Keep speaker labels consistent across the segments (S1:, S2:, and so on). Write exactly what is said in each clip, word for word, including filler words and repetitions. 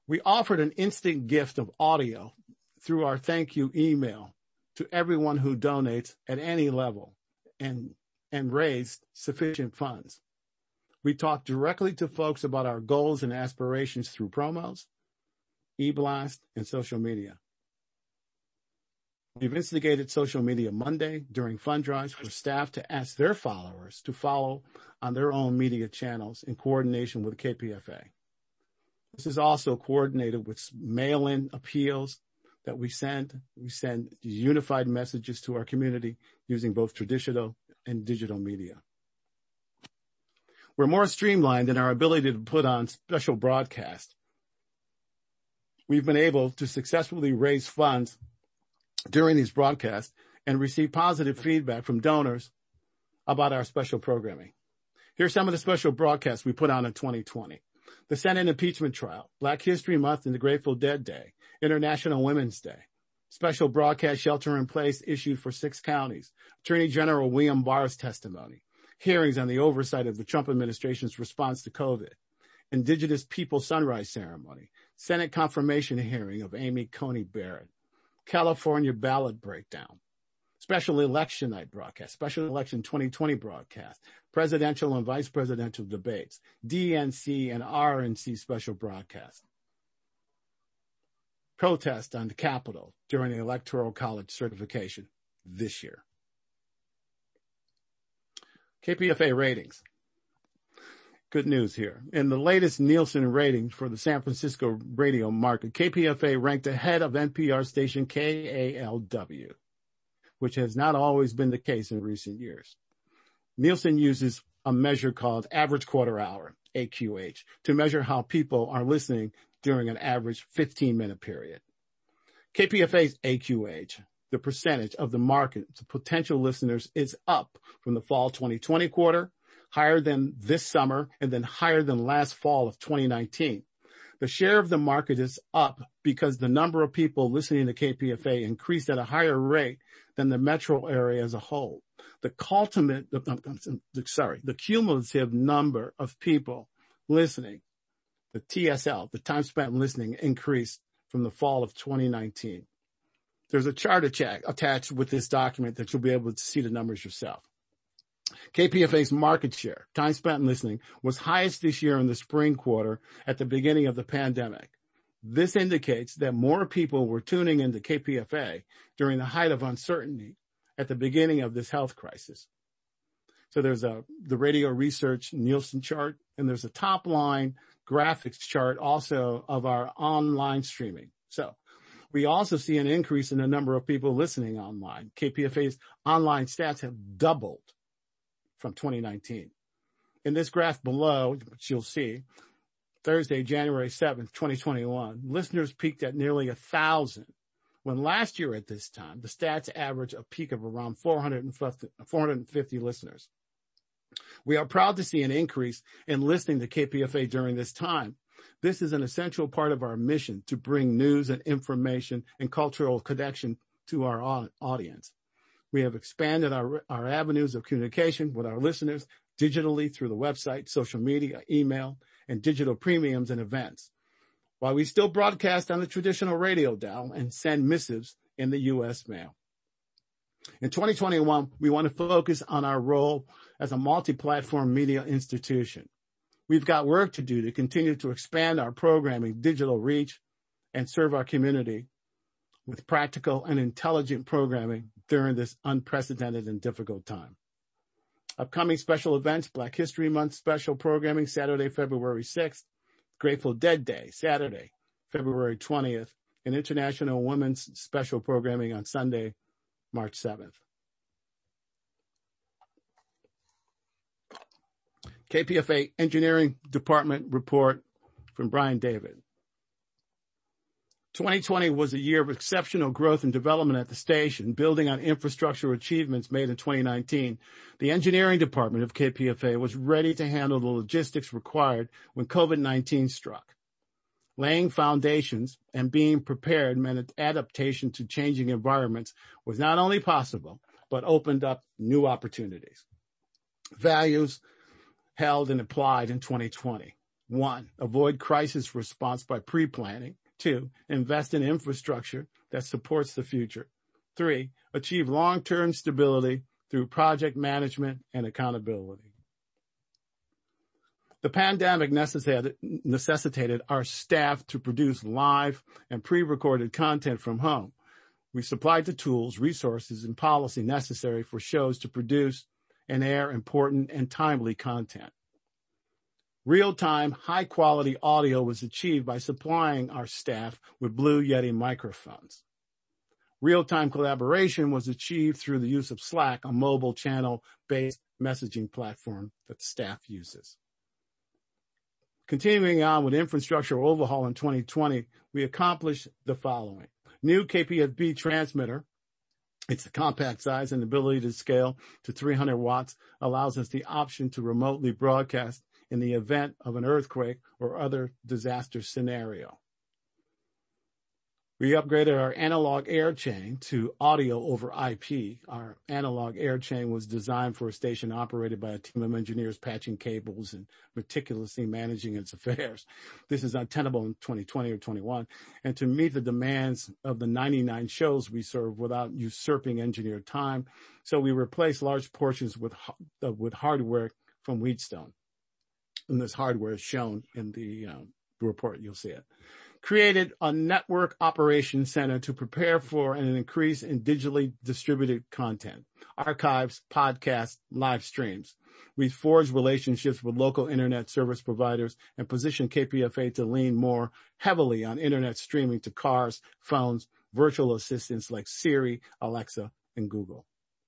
S1: We offered an instant gift of audio through our thank you email to everyone who donates at any level and, and raised sufficient funds. We talked directly to folks about our goals and aspirations through promos, e-blast, and social media. We've instigated Social Media Monday during fund drives for staff to ask their followers to follow on their own media channels in coordination with K P F A. This is also coordinated with mail-in appeals that we send. We send unified messages to our community using both traditional and digital media. We're more streamlined in our ability to put on special broadcasts. We've been able to successfully raise funds during these broadcasts and receive positive feedback from donors about our special programming. Here's some of the special broadcasts we put on in twenty twenty. The Senate impeachment trial, Black History Month and the Grateful Dead Day, International Women's Day, special broadcast shelter in place issued for six counties, Attorney General William Barr's testimony, hearings on the oversight of the Trump administration's response to COVID, Indigenous People Sunrise Ceremony, Senate confirmation hearing of Amy Coney Barrett, California ballot breakdown, special election night broadcast, special election twenty twenty broadcast, presidential and vice presidential debates, D N C and R N C special broadcast, protest on the Capitol during the Electoral College certification this year. K P F A ratings. Good news here. In the latest Nielsen rating for the San Francisco radio market, K P F A ranked ahead of N P R station K A L W, which has not always been the case in recent years. Nielsen uses a measure called average quarter hour, A Q H, to measure how people are listening during an average fifteen minute period. K P F A's A Q H, the percentage of the market to potential listeners, is up from the fall twenty twenty quarter, higher than this summer, and then higher than last fall of twenty nineteen. The share of the market is up because the number of people listening to K P F A increased at a higher rate than the metro area as a whole. The ultimate, sorry, the cumulative number of people listening, the T S L, the time spent listening, increased from the fall of twenty nineteen. There's a chart attached with this document that you'll be able to see the numbers yourself. K P F A's market share, time spent listening, was highest this year in the spring quarter at the beginning of the pandemic. This indicates that more people were tuning into K P F A during the height of uncertainty at the beginning of this health crisis. So there's a the Radio Research Nielsen chart, and there's a top line graphics chart also of our online streaming. So we also see an increase in the number of people listening online. K P F A's online stats have doubled from twenty nineteen. In this graph below, which you'll see, Thursday, January seventh, twenty twenty-one, listeners peaked at nearly a thousand, when last year at this time, the stats average a peak of around four hundred fifty listeners. We are proud to see an increase in listening to K P F A during this time. This is an essential part of our mission to bring news and information and cultural connection to our audience. We have expanded our, our avenues of communication with our listeners digitally through the website, social media, email, and digital premiums and events, while we still broadcast on the traditional radio dial and send missives in the U S mail. In twenty twenty-one, we want to focus on our role as a multi-platform media institution. We've got work to do to continue to expand our programming, digital reach, and serve our community with practical and intelligent programming during this unprecedented and difficult time. Upcoming special events: Black History Month special programming, Saturday, February sixth, Grateful Dead Day, Saturday, February twentieth, and International Women's special programming on Sunday, March seventh. K P F A Engineering Department report from Brian David. twenty twenty was a year of exceptional growth and development at the station, building on infrastructure achievements made in twenty nineteen. The engineering department of K P F A was ready to handle the logistics required when COVID nineteen struck. Laying foundations and being prepared meant adaptation to changing environments was not only possible, but opened up new opportunities. Values held and applied in twenty twenty. One, avoid crisis response by pre-planning. Two, invest in infrastructure that supports the future. Three, achieve long-term stability through project management and accountability. The pandemic necessitated, necessitated our staff to produce live and pre-recorded content from home. We supplied the tools, resources, and policy necessary for shows to produce and air important and timely content. Real-time, high-quality audio was achieved by supplying our staff with Blue Yeti microphones. Real-time collaboration was achieved through the use of Slack, a mobile channel-based messaging platform that the staff uses. Continuing on with infrastructure overhaul in twenty twenty, we accomplished the following. New K P F B transmitter. Its compact size and ability to scale to three hundred watts allows us the option to remotely broadcast in the event of an earthquake or other disaster scenario. We upgraded our analog air chain to audio over I P. Our analog air chain was designed for a station operated by a team of engineers patching cables and meticulously managing its affairs. This is untenable in twenty twenty or twenty-one, and to meet the demands of the ninety-nine shows we serve without usurping engineer time, so we replaced large portions with, uh, with hardware from Wheatstone. And this hardware is shown in the um, report. You'll see it. Created a network operations center to prepare for an increase in digitally distributed content, archives, podcasts, live streams. We forged relationships with local internet service providers and positioned K P F A to lean more heavily on internet streaming to cars, phones, virtual assistants like Siri, Alexa, and Google.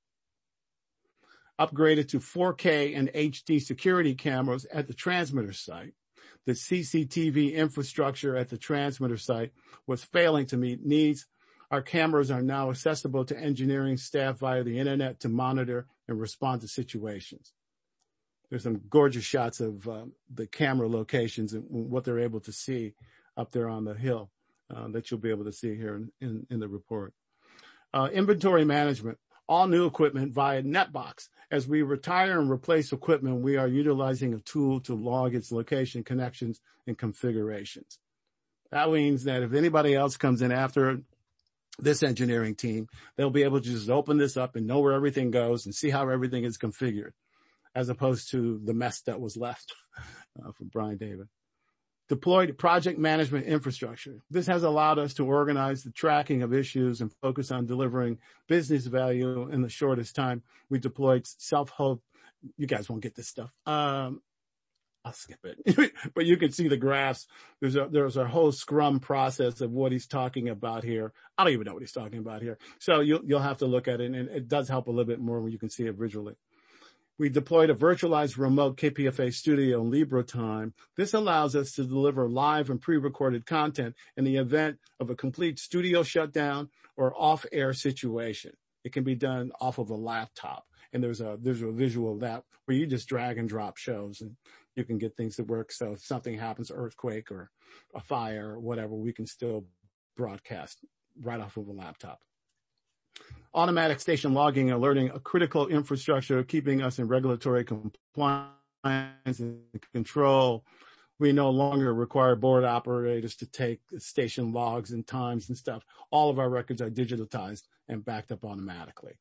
S1: Upgraded to four K and H D security cameras at the transmitter site. The C C T V infrastructure at the transmitter site was failing to meet needs. Our cameras are now accessible to engineering staff via the internet to monitor and respond to situations. There's some gorgeous shots of uh, the camera locations and what they're able to see up there on the hill uh, that you'll be able to see here in, in, in the report. Uh, inventory management. All new equipment via NetBox. As we retire and replace equipment, we are utilizing a tool to log its location, connections, and configurations. That means that if anybody else comes in after this engineering team, they'll be able to just open this up and know where everything goes and see how everything is configured, as opposed to the mess that was left uh, from Brian David. Deployed project management infrastructure. This has allowed us to organize the tracking of issues and focus on delivering business value in the shortest time. We deployed self-host. You guys won't get this stuff. Um, I'll skip it, but you can see the graphs. There's a, there's a whole Scrum process of what he's talking about here. I don't even know what he's talking about here. So you'll, you'll have to look at it, and it does help a little bit more when you can see it visually. We deployed a virtualized remote K P F A studio in Libra time. This allows us to deliver live and pre-recorded content in the event of a complete studio shutdown or off-air situation. It can be done off of a laptop. And there's a, there's a visual of that where you just drag and drop shows and you can get things to work. So if something happens, earthquake or a fire or whatever, we can still broadcast right off of a laptop. Automatic station logging and alerting, a critical infrastructure keeping us in regulatory compliance and control. We no longer require board operators to take station logs and times and stuff. All of our records are digitized and backed up automatically.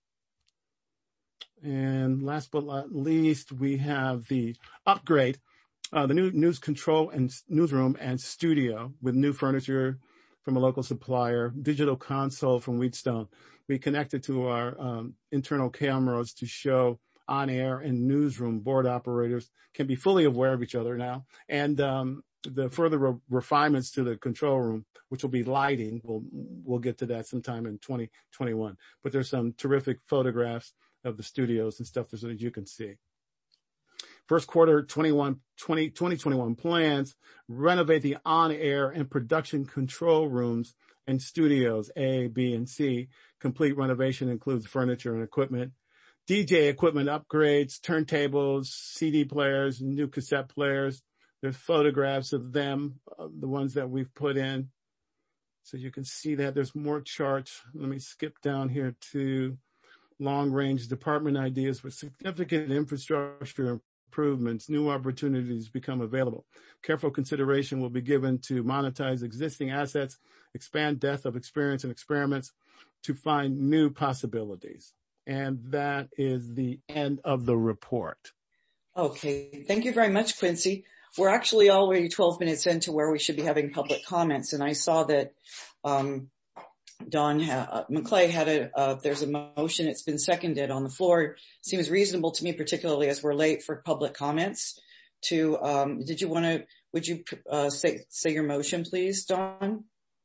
S1: And last but not least, we have the upgrade, uh, the new news control and newsroom and studio with new furniture from a local supplier, digital console from Wheatstone. We connected to our um, internal cameras to show on-air and newsroom board operators can be fully aware of each other now. And um, the further re- refinements to the control room, which will be lighting, we'll, we'll get to that sometime in twenty twenty-one. But there's some terrific photographs of the studios and stuff so that you can see. First quarter twenty-one, twenty, twenty twenty-one plans, renovate the on-air and production control rooms and studios A, B, and C. Complete renovation includes furniture and equipment. D J equipment upgrades, turntables, C D players, new cassette players. There's photographs of them, uh, the ones that we've put in. So you can see that. There's more charts. Let me skip down here to long-range department ideas with significant infrastructure improvements, new opportunities become available. Careful consideration will be given to monetize existing assets, expand depth of experience and experiments to find new possibilities. And that is the end of the report.
S2: Okay. Thank you very much, Quincy. We're actually already twelve minutes into where we should be having public comments. And I saw that, um, Don ha- uh, McClay had a, uh, there's a motion. It's been seconded on the floor. Seems reasonable to me, particularly as we're late for public comments to, um, did you want to, would you, uh, say, say your motion, please, Don?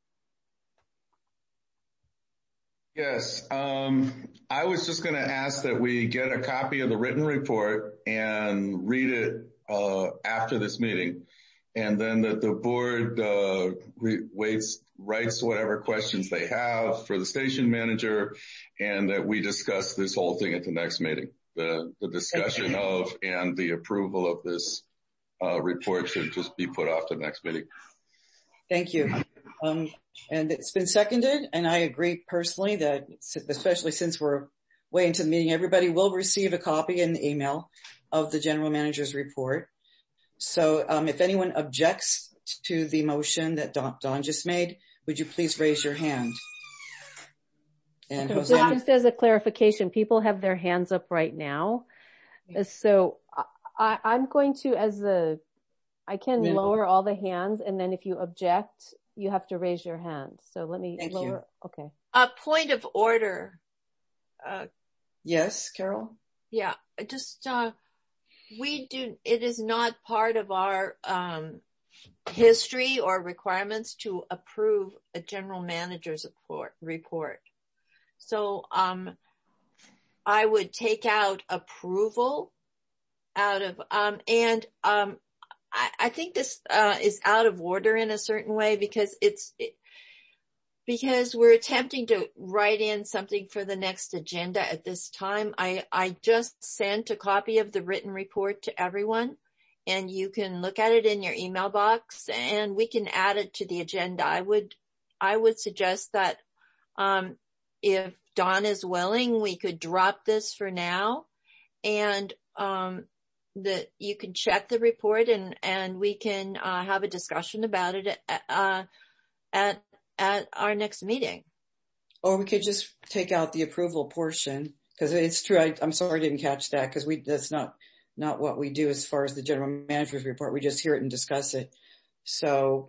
S3: Yes. Um, I was just going to ask that we get a copy of the written report and read it, uh, after this meeting. And then that the board, uh, re- waits, writes whatever questions they have for the station manager, and that we discuss this whole thing at the next meeting. The, the discussion of and the approval of this, uh, report should just be put off to the next meeting.
S2: Thank you. Um, and it's been seconded, and I agree personally that, especially since we're way into the meeting, everybody will receive a copy in the email of the general manager's report. So um, if anyone objects to the motion that Don, Don just made, would you please raise your hand? And
S4: okay,
S2: Jose,
S4: just as a clarification, people have their hands up right now. So I, I'm going to, as a, I can
S2: yeah.
S4: lower all the hands, and then if you object, you have to raise your hand. So let me
S2: Thank
S4: lower.
S2: You.
S4: Okay.
S5: A point of order. Uh,
S2: yes, Carol?
S5: Yeah, just, uh, we do, it is not part of our, um, history or requirements to approve a general manager's report, report. So, um, I would take out approval out of, um, and, um, I, I think this, uh, is out of order in a certain way because it's, it, because we're attempting to write in something for the next agenda at this time. I, I just sent a copy of the written report to everyone, and you can look at it in your email box, and we can add it to the agenda. I would, I would suggest that, um, if Don is willing, we could drop this for now, and, um, that you can check the report and, and we can, uh, have a discussion about it, uh, at, at our next meeting.
S2: Or we could just take out the approval portion, because it's true. I, I'm sorry I didn't catch that, because we, that's not, not what we do as far as the general manager's report. We just hear it and discuss it. So,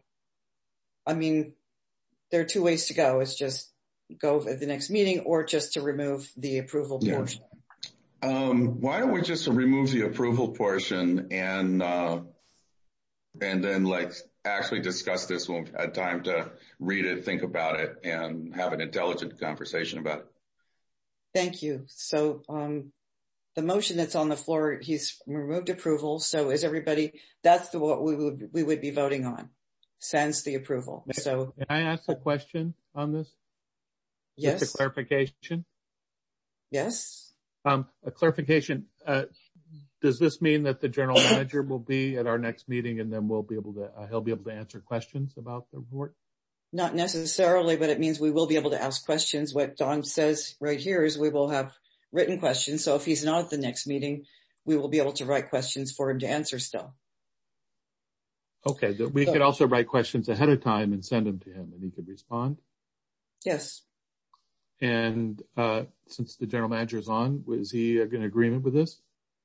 S2: I mean, there are two ways to go. It's just go at the next meeting or just to remove the approval
S3: yeah.
S2: portion.
S3: Um, why don't we just remove the approval portion and, uh, and then like actually discuss this when we've had time to read it, think about it, and have an intelligent conversation about it.
S2: Thank you. So, um, the motion that's on the floor, he's removed approval. So is everybody, that's the, what we would, we would be voting on, sans the approval. So.
S6: Can I ask a question on this?
S2: Yes.
S6: Just a clarification?
S2: Yes.
S6: Um, a clarification, uh, does this mean that the general manager will be at our next meeting and then we'll be able to, uh, he'll be able to answer questions about the report?
S2: Not necessarily, but it means we will be able to ask questions. What Don says right here is we will have written questions. So if he's not at the next meeting, we will be able to write questions for him to answer still.
S6: Okay. We so, could also write questions ahead of time and send them to him and he could respond?
S2: Yes.
S6: And, uh, since the general manager is on, was he in agreement with this?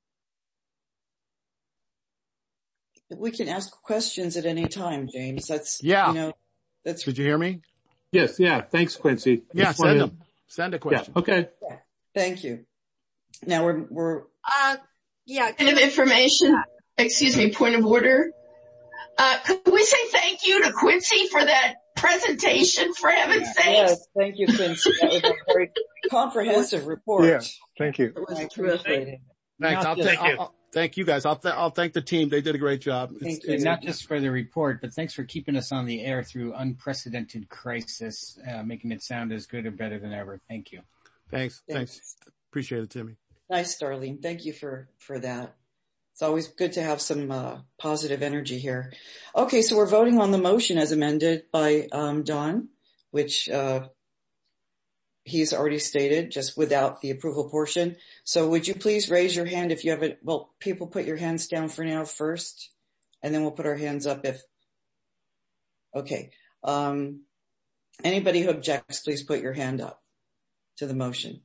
S2: We can ask questions at any time, James. That's,
S1: yeah.
S2: you know, that's.
S1: Did you hear me?
S6: Yes. Yeah. Thanks, Quincy.
S1: Yeah. Send wanted... them. Send a question.
S6: Yeah. Okay.
S2: Yeah. Thank you. Now we're, we're.
S5: Uh, yeah.
S7: Point of information. Excuse me. Point of order. Uh, could we say thank you to Quincy for that presentation, for heaven's
S2: yeah.
S7: sake?
S2: Yes. Thank you, Quincy. That was a very comprehensive report.
S8: Yeah. Thank you.
S2: It was terrific.
S1: Thanks. I'll thank you. Thank you guys. I'll, th- I'll thank the team. They did a great job.
S9: It's, it's not just for the report, but thanks for keeping us on the air through unprecedented crisis, uh, making it sound as good or better than ever. Thank you.
S1: Thanks. Thanks. Thanks. Appreciate it, Timmy.
S2: Nice, Darlene. Thank you for, for that. It's always good to have some, uh, positive energy here. Okay. So we're voting on the motion as amended by, um, Don, which, uh, he's already stated, just without the approval portion. So would you please raise your hand if you have it? Well, people put your hands down for now first, and then we'll put our hands up if, okay. Um, anybody who objects, please put your hand up to the motion.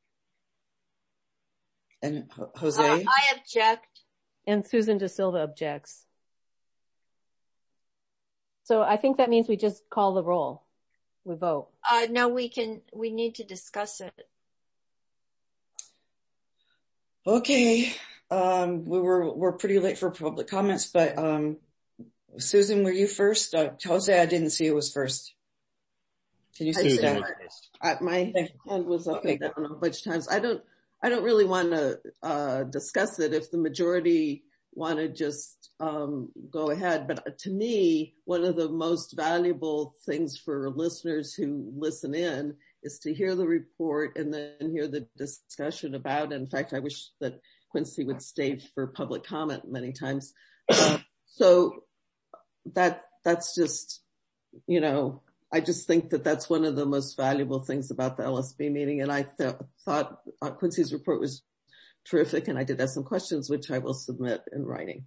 S2: And Jose?
S5: Uh, I object.
S4: And Susan De Silva objects. So I think that means we just call the roll. We vote.
S5: Uh, no, we can, we need to discuss it.
S2: Okay. Um, we were, we're pretty late for public comments, but, um, Susan, were you first? Uh, Jose, I didn't see who was first. Can you see that?
S8: I, my hand was up and down a bunch of times. I don't, I don't really want to, uh, discuss it if the majority want to just, um, go ahead. But to me, one of the most valuable things for listeners who listen in is to hear the report and then hear the discussion about it. In fact, I wish that Quincy would stay for public comment many times. Uh, so that, that's just, you know, I just think that that's one of the most valuable things about the L S B meeting. And I th- thought uh, Quincy's report was terrific. And I did have some questions, which I will submit in writing.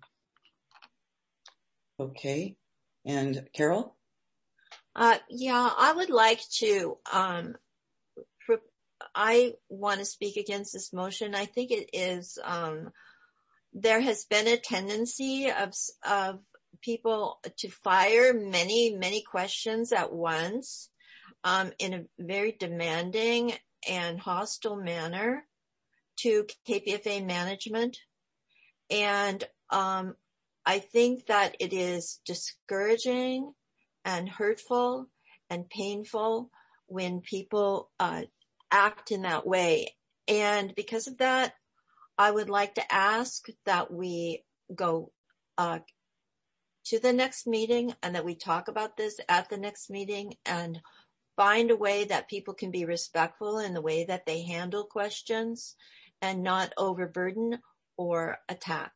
S2: Okay. And Carol?
S5: Uh, yeah, I would like to, um, pro- I want to speak against this motion. I think it is, um, there has been a tendency of, of people to fire many, many questions at once, um, in a very demanding and hostile manner to K P F A management. And, um, I think that it is discouraging and hurtful and painful when people, uh, act in that way. And because of that, I would like to ask that we go, uh, to the next meeting and that we talk about this at the next meeting and find a way that people can be respectful in the way that they handle questions and not overburden or attack.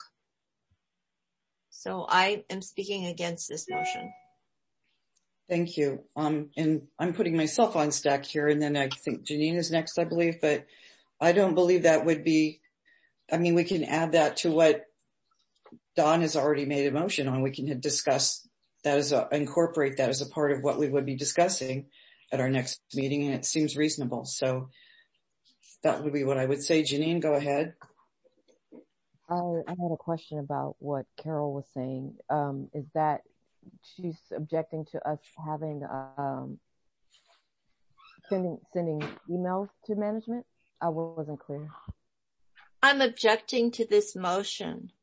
S5: So I am speaking against this motion.
S2: Thank you. Um, and I'm putting myself on stack here, and then I think Janine is next, I believe, but I don't believe that would be, I mean, we can add that to what Don has already made a motion on. We can discuss that as a, incorporate that as a part of what we would be discussing at our next meeting, and it seems reasonable. So that would be what I would say. Janine, go ahead.
S10: I, I had a question about what Carol was saying. Um, is that she's objecting to us having um, sending sending emails to management? I wasn't clear.
S5: I'm objecting to this motion.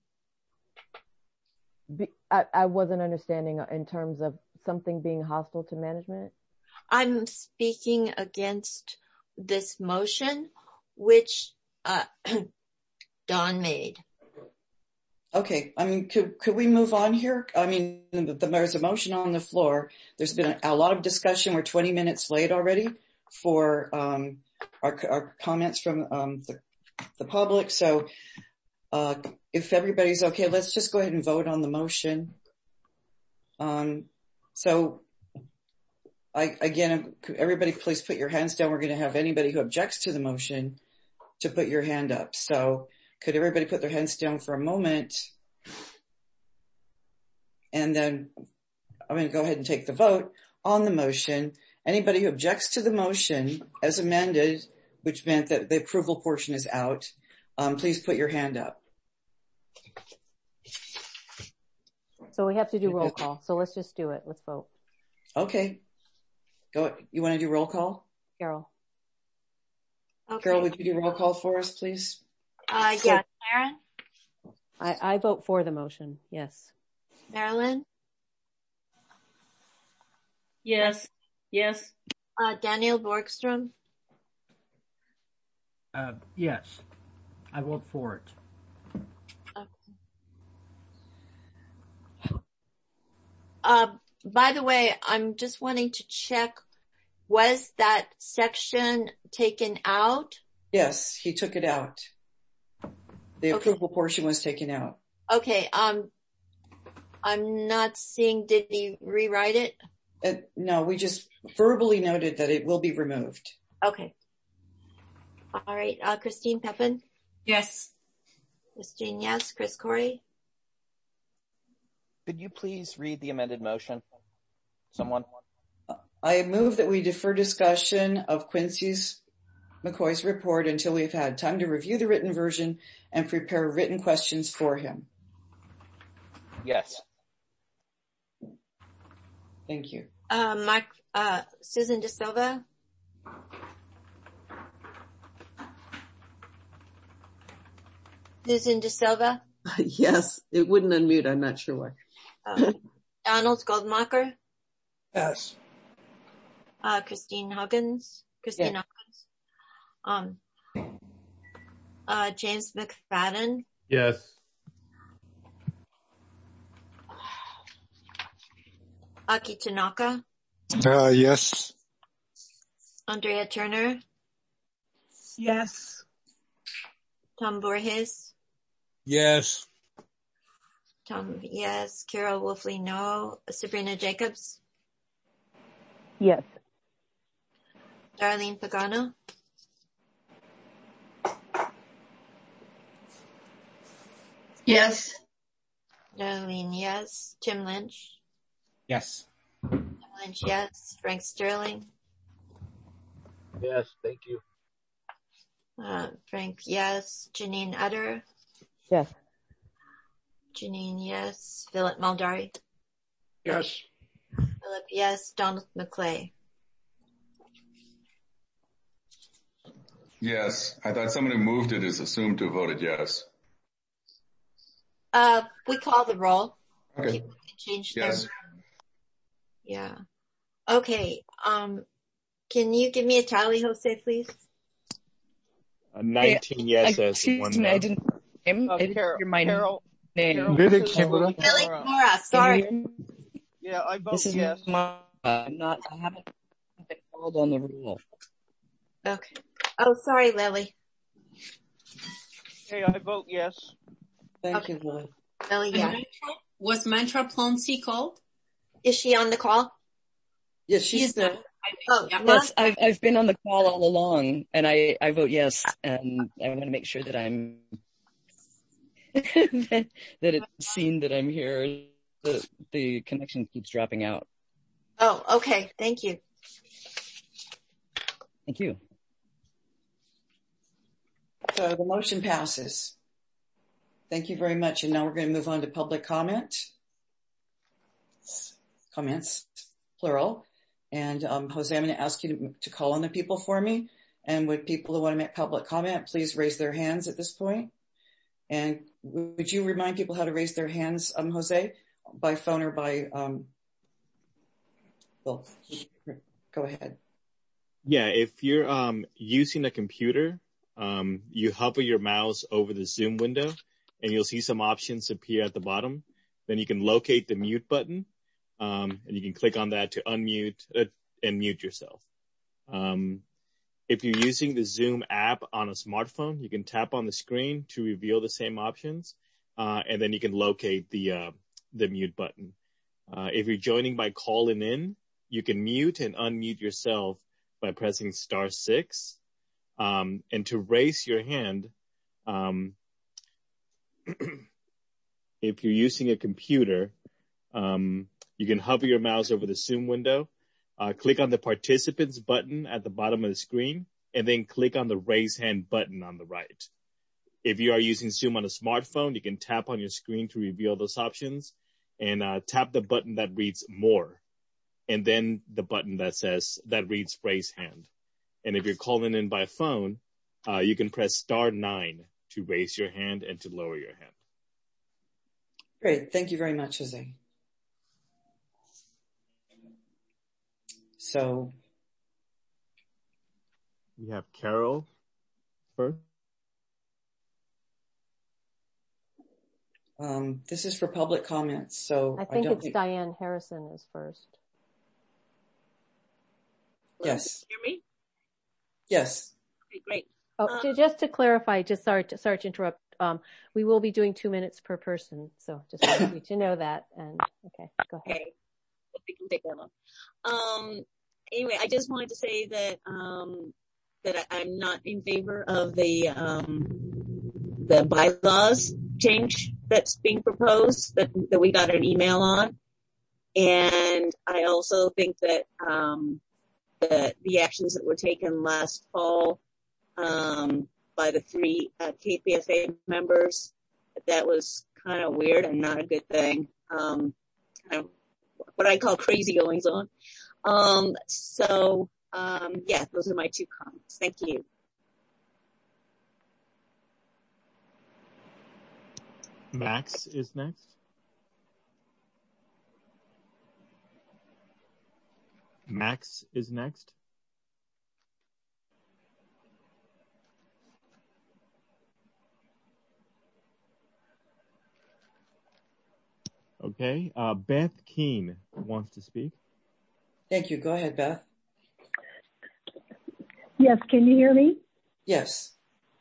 S10: Be, I, I wasn't understanding in terms of something being hostile to management.
S5: I'm speaking against this motion, which uh, Don made.
S2: Okay. I mean, could, could we move on here? I mean, the, the, there's a motion on the floor. There's been a, a lot of discussion. We're twenty minutes late already for, um, our, our comments from, um, the, the public. So, uh, if everybody's okay, let's just go ahead and vote on the motion. Um, so I, again, everybody please put your hands down. We're going to have anybody who objects to the motion to put your hand up. So could everybody put their hands down for a moment? And then I'm going to go ahead and take the vote on the motion. Anybody who objects to the motion as amended, which meant that the approval portion is out, um, please put your hand up.
S4: So we have to do roll call. So let's just do it. Let's vote.
S2: Okay. Go. You want to do roll call?
S4: Carol.
S5: Okay.
S2: Carol, would you do roll call for us, please?
S5: Uh, yeah. Sharon?
S4: I, I vote for the motion. Yes.
S5: Marilyn?
S11: Yes. Yes.
S5: Uh, Daniel Borgstrom?
S9: Uh, yes. I vote for it.
S5: Uh, by the way, I'm just wanting to check, was that section taken out?
S2: Yes, he took it out. The
S5: Okay.
S2: approval portion was taken out.
S5: Okay, um, I'm not seeing, did he rewrite it?
S2: Uh, no, we just verbally noted that it will be removed.
S5: Okay, All right. Uh, Christine Pepin?
S11: Yes.
S5: Christine, yes. Chris Corey?
S12: Could you please read the amended motion? Someone?
S2: I move that we defer discussion of Quincy's McCoy's report until we've had time to review the written version and prepare written questions for him.
S12: Yes.
S2: Thank you.
S5: Uh, Mark, uh, Susan De Silva? Susan De Silva?
S8: Yes, it wouldn't unmute. I'm not sure why.
S5: Uh, Donald Goldmacher?
S13: Yes.
S5: Uh, Christine Huggins? Christine
S8: Yes.
S5: Huggins? Um, uh, James McFadden?
S6: Yes.
S5: Aki Tanaka?
S13: Uh, yes.
S5: Andrea Turner?
S11: Yes.
S5: Tom Voorhees?
S13: Yes.
S5: Tom, yes. Carol Wolfley, no. Sabrina Jacobs?
S10: Yes.
S5: Darlene Pagano?
S7: Yes.
S5: Darlene, yes. Tim Lynch?
S9: Yes.
S5: Tim Lynch, yes. Frank Sterling?
S6: Yes, thank you.
S5: Uh, Frank, yes. Janine Utter?
S10: Yes.
S5: Janine, yes. Philip Maldari?
S13: Yes.
S5: Philip, yes. Donald McClay?
S3: Yes. I thought someone who moved it is assumed to have voted yes.
S5: Uh, we call the roll.
S3: Okay.
S5: People can change
S3: Yes.
S5: their, yeah. Okay. Um, can you give me a tally, Jose, please?
S14: Uh, nineteen yes as
S15: Excuse
S14: one
S15: me,
S14: no.
S15: I didn't, I
S12: Uh,
S15: didn't
S12: Carol,
S15: hear my
S12: Carol,
S15: name.
S12: Carol,
S13: Lily
S12: this is
S13: Kimura.
S5: Billy
S12: Laura.
S5: Mora, sorry.
S15: Can you hear me?
S12: Yeah, I vote
S15: This is
S12: yes.
S15: my, I'm not, I haven't been called on the roll.
S5: Okay. Oh, sorry, Lily.
S12: Okay, I vote yes.
S2: Thank
S5: Okay.
S2: you, Lily.
S5: Lily, yeah.
S11: Was Mantra Plonsey called?
S5: Is she on the call?
S2: Yes,
S11: She
S2: she's
S11: is
S2: there.
S11: not.
S5: Oh,
S11: Yeah.
S15: Yes, I've, I've been on the call all along and I, I vote yes. And I want to make sure that I'm, that, that it's seen that I'm here. The, the connection keeps dropping out.
S5: Oh, okay. Thank you.
S15: Thank you.
S2: So the motion passes. Thank you very much. And now we're going to move on to public comment. Comments, plural. And um, Jose, I'm going to ask you to, to call on the people for me. And would people who want to make public comment, please raise their hands at this point. And would you remind people how to raise their hands, um, Jose, by phone or by, um, well, go ahead.
S14: Yeah, if you're um, using a computer, um, you hover your mouse over the Zoom window and you'll see some options appear at the bottom. Then you can locate the mute button um, and you can click on that to unmute uh, and mute yourself. Um, if you're using the Zoom app on a smartphone, you can tap on the screen to reveal the same options uh, and then you can locate the uh, the mute button. Uh, if you're joining by calling in, you can mute and unmute yourself by pressing star six. Um, and to raise your hand, um, if you're using a computer, um, you can hover your mouse over the Zoom window, uh, click on the participants button at the bottom of the screen, and then click on the raise hand button on the right. If you are using Zoom on a smartphone, you can tap on your screen to reveal those options and uh, tap the button that reads more, and then the button that says, that reads raise hand. And if you're calling in by phone, uh, you can press star nine to raise your hand and to lower your hand.
S2: Great. Thank you very much, Jose. So
S14: we have Carol first.
S2: Um, this is for public comments. So
S4: I think
S2: I don't
S4: it's
S2: think,
S4: Diane Harrison is first.
S2: yes.
S11: Hear me?
S2: Yes.
S11: Okay, great.
S4: Oh,
S11: Uh,
S4: ju- just to clarify, just sorry to, sorry to interrupt. Um, we will be doing two minutes per person. So just want you to know that. And okay, go ahead.
S11: Okay. It can take that long. Um, anyway, I just wanted to say that, um,
S16: that I, I'm not in favor of the um, the bylaws change that's being proposed that, that we got an email on. And I also think that um, the, the actions that were taken last fall um, by the three uh, K P F A members, that was kind of weird and not a good thing. Um, kind of what I call crazy goings on. Um, so, um, yeah, those are my two comments. Thank you.
S14: Max is next. Max is next. Okay. Uh, Beth Keene wants to speak.
S2: Thank you. Go ahead, Beth.
S17: Yes. Can you hear me?
S2: Yes.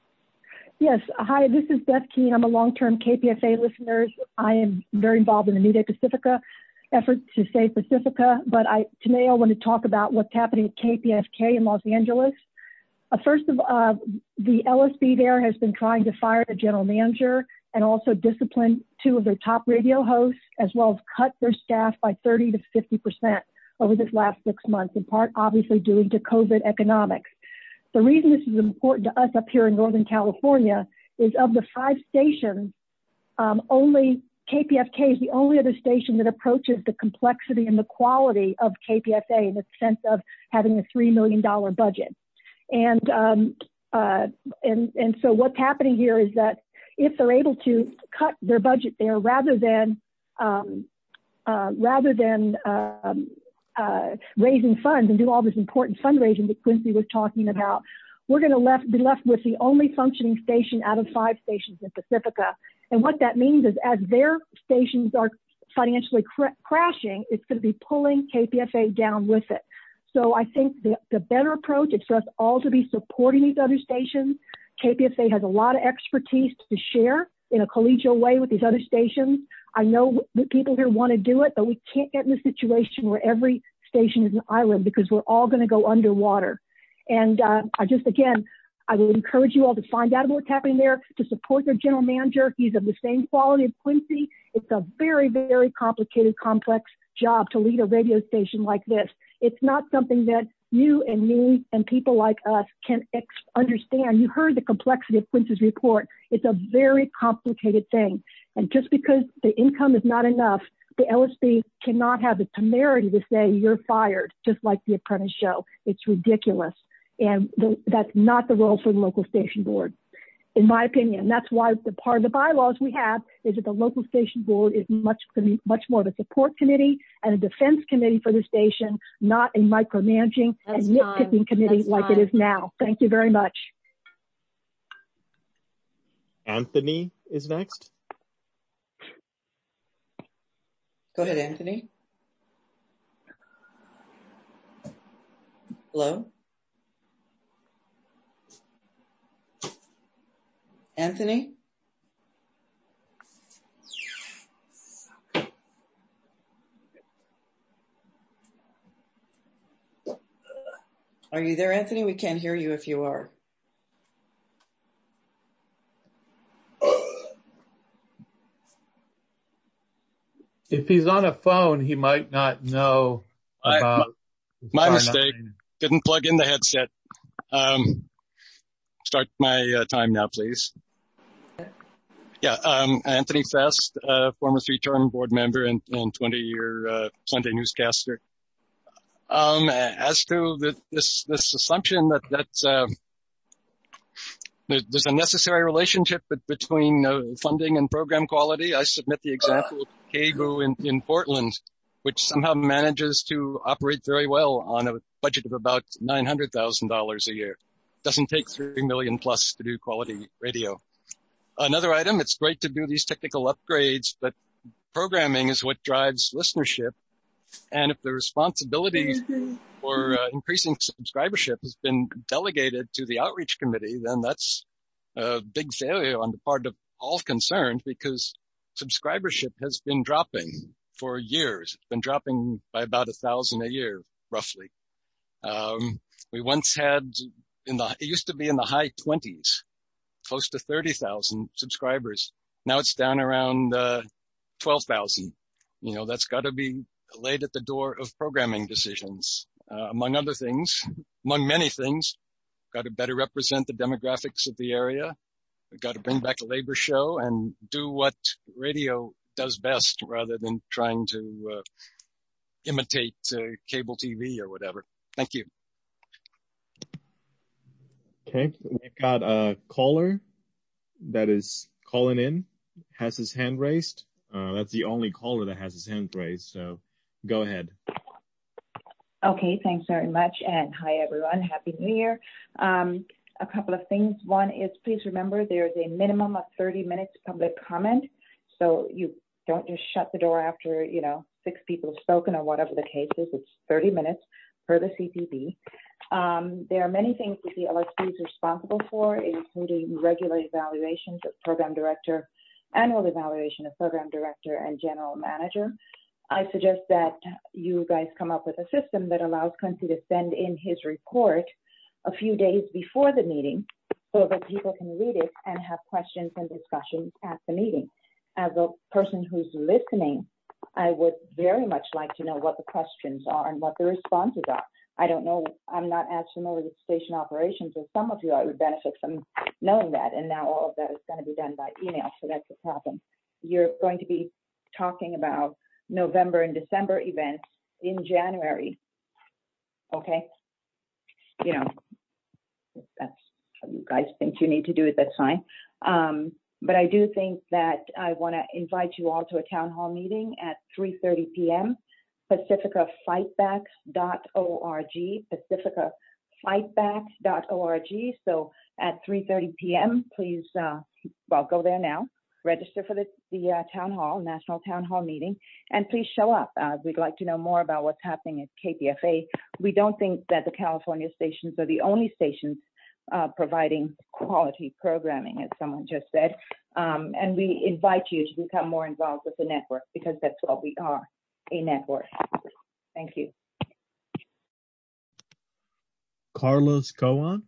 S17: Yes. Hi, this is Beth Keene. I'm a long-term K P F A listener. I am very involved in the New Day Pacifica effort to save Pacifica, but I, today I want to talk about what's happening at K P F K in Los Angeles. Uh, first of all, uh, the L S B there has been trying to fire the general manager and also discipline two of their top radio hosts, as well as cut their staff by thirty to fifty percent over this last six months, in part obviously due to COVID economics. The reason this is important to us up here in Northern California is of the five stations, um, only K P F K is the only other station that approaches the complexity and the quality of K P F A in the sense of having a three million dollars budget. And, um, uh, and, and so what's happening here is that if they're able to cut their budget there rather than, um, uh, rather than, um, uh, raising funds and do all this important fundraising that Quincy was talking about, we're going to left, be left with the only functioning station out of five stations in Pacifica. And what that means is as their stations are financially cr- crashing, it's going to be pulling K P F A down with it. So I think the, the better approach is for us all to be supporting these other stations. K P F A has a lot of expertise to share in a collegial way with these other stations. I know that people here want to do it, but we can't get in a situation where every station is an island because we're all going to go underwater. And uh, I just, again, I would encourage you all to find out about what's happening there, to support their general manager. He's of the same quality as Quincy. It's a very, very complicated, complex job to lead a radio station like this. It's not something that you and me and people like us can ex- understand. You heard the complexity of Quincy's report. It's a very complicated thing. And just because the income is not enough, the L S B cannot have the temerity to say you're fired, just like the Apprentice show. It's ridiculous. And the, that's not the role for the local station board, in my opinion. That's why the part of the bylaws we have is that the local station board is much, much more of a support committee and a defense committee for the station, not a micromanaging
S4: That's
S17: and nitpicking
S4: time.
S17: committee
S4: That's
S17: like
S4: time.
S17: it is now. Thank you very much.
S14: Anthony is next.
S2: Go ahead, Anthony. Hello? Anthony? Are you there, Anthony? We can't hear you if you are.
S6: If he's on a phone, he might not know
S18: I,
S6: about.
S18: my my mistake. Didn't plug in the headset. Um, start my uh, time now, please. Yeah, um, Anthony Fest, uh, former three-term board member and, and twenty-year uh, Sunday newscaster. Um, as to the, this this assumption that that uh, there's a necessary relationship between uh, funding and program quality, I submit the example of K B U in, in Portland, which somehow manages to operate very well on a budget of about nine hundred thousand dollars a year. Doesn't take three million plus to do quality radio. Another item, it's great to do these technical upgrades, but programming is what drives listenership. And if the responsibility for uh, increasing subscribership has been delegated to the outreach committee, then that's a big failure on the part of all concerned, because subscribership has been dropping for years. It's been dropping by about a thousand a year, roughly. Um, we once had in the, it used to be in the high twenties, close to thirty thousand subscribers. Now it's down around uh, twelve thousand. You know, that's got to be laid at the door of programming decisions. Uh, among other things, among many things, got to better represent the demographics of the area. We've got to bring back a labor show and do what radio does best rather than trying to uh, imitate uh, cable T V or whatever. Thank you.
S14: Okay, we've got a caller that is calling in, has his hand raised. Uh, that's the only caller that has his hand raised, so go ahead.
S19: Okay, thanks very much, and hi everyone, Happy New Year. Um, a couple of things. One is, please remember there's a minimum of thirty minutes public comment, so you don't just shut the door after, you know, six people have spoken or whatever the case is. It's thirty minutes per the C P B. Um, there are many things that the L S P is responsible for, including regular evaluations of program director, annual evaluation of program director and general manager. I suggest that you guys come up with a system that allows Quincy to send in his report a few days before the meeting so that people can read it and have questions and discussions at the meeting. As a person who's listening, I would very much like to know what the questions are and what the responses are. I don't know, I'm not as familiar with station operations as some of you. I would benefit from knowing that, and now all of that is going to be done by email, so that's a problem. You're going to be talking about November and December events in January, okay? You know, that's how you guys think you need to do it, that's fine. Um, but I do think that I want to invite you all to a town hall meeting at three thirty p.m. pacifica fightback dot org, pacifica fightback dot org. So at three thirty p.m., please, uh, well, go there now. Register for the, the uh, town hall, national town hall meeting, and please show up. Uh, we'd like to know more about what's happening at K P F A. We don't think that the California stations are the only stations uh, providing quality programming, as someone just said. Um, and we invite you to become more involved with the network, because that's what we are, a network. Thank you.
S14: Carlos Coan.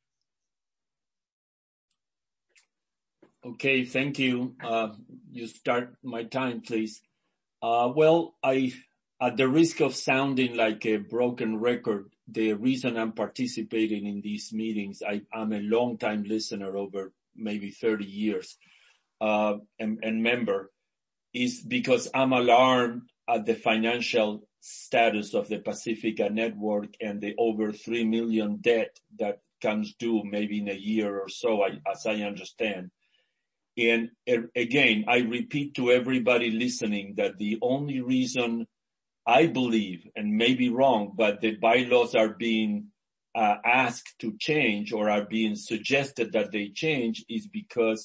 S20: Okay, thank you. Uh, you start my time, please. Uh, well, I, at the risk of sounding like a broken record, the reason I'm participating in these meetings, I, I'm a long-time listener, over maybe thirty years, uh, and, and member, is because I'm alarmed at the financial status of the Pacifica network and the over three million debt that comes due maybe in a year or so, I, as I understand. And again, I repeat to everybody listening that the only reason I believe, and may be wrong, but the bylaws are being uh, asked to change or are being suggested that they change is because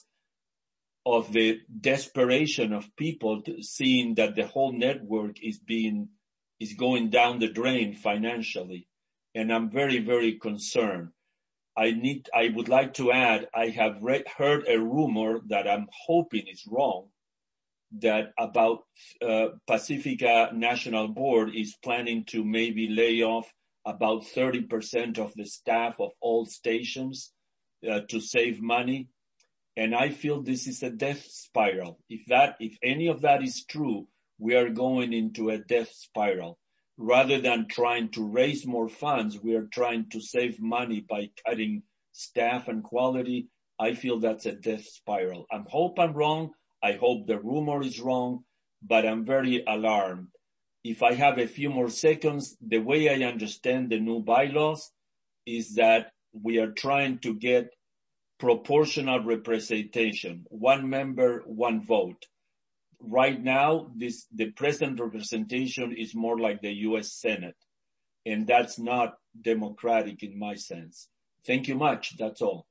S20: of the desperation of people to, seeing that the whole network is being, is going down the drain financially. And I'm very, very concerned. I need, I would like to add, I have read, heard a rumor that I'm hoping is wrong, that about uh, Pacifica National Board is planning to maybe lay off about thirty percent of the staff of all stations uh, to save money. And I feel this is a death spiral. If that, if any of that is true, we are going into a death spiral. Rather than trying to raise more funds, we are trying to save money by cutting staff and quality. I feel that's a death spiral. I hope I'm wrong. I hope the rumor is wrong, but I'm very alarmed. If I have a few more seconds, the way I understand the new bylaws is that we are trying to get proportional representation, one member, one vote. Right now, this, the present representation is more like the U S Senate, and that's not democratic in my sense. Thank you much. That's all.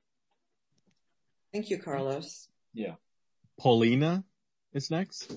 S2: Thank you, Carlos.
S20: Yeah.
S14: Paulina is next.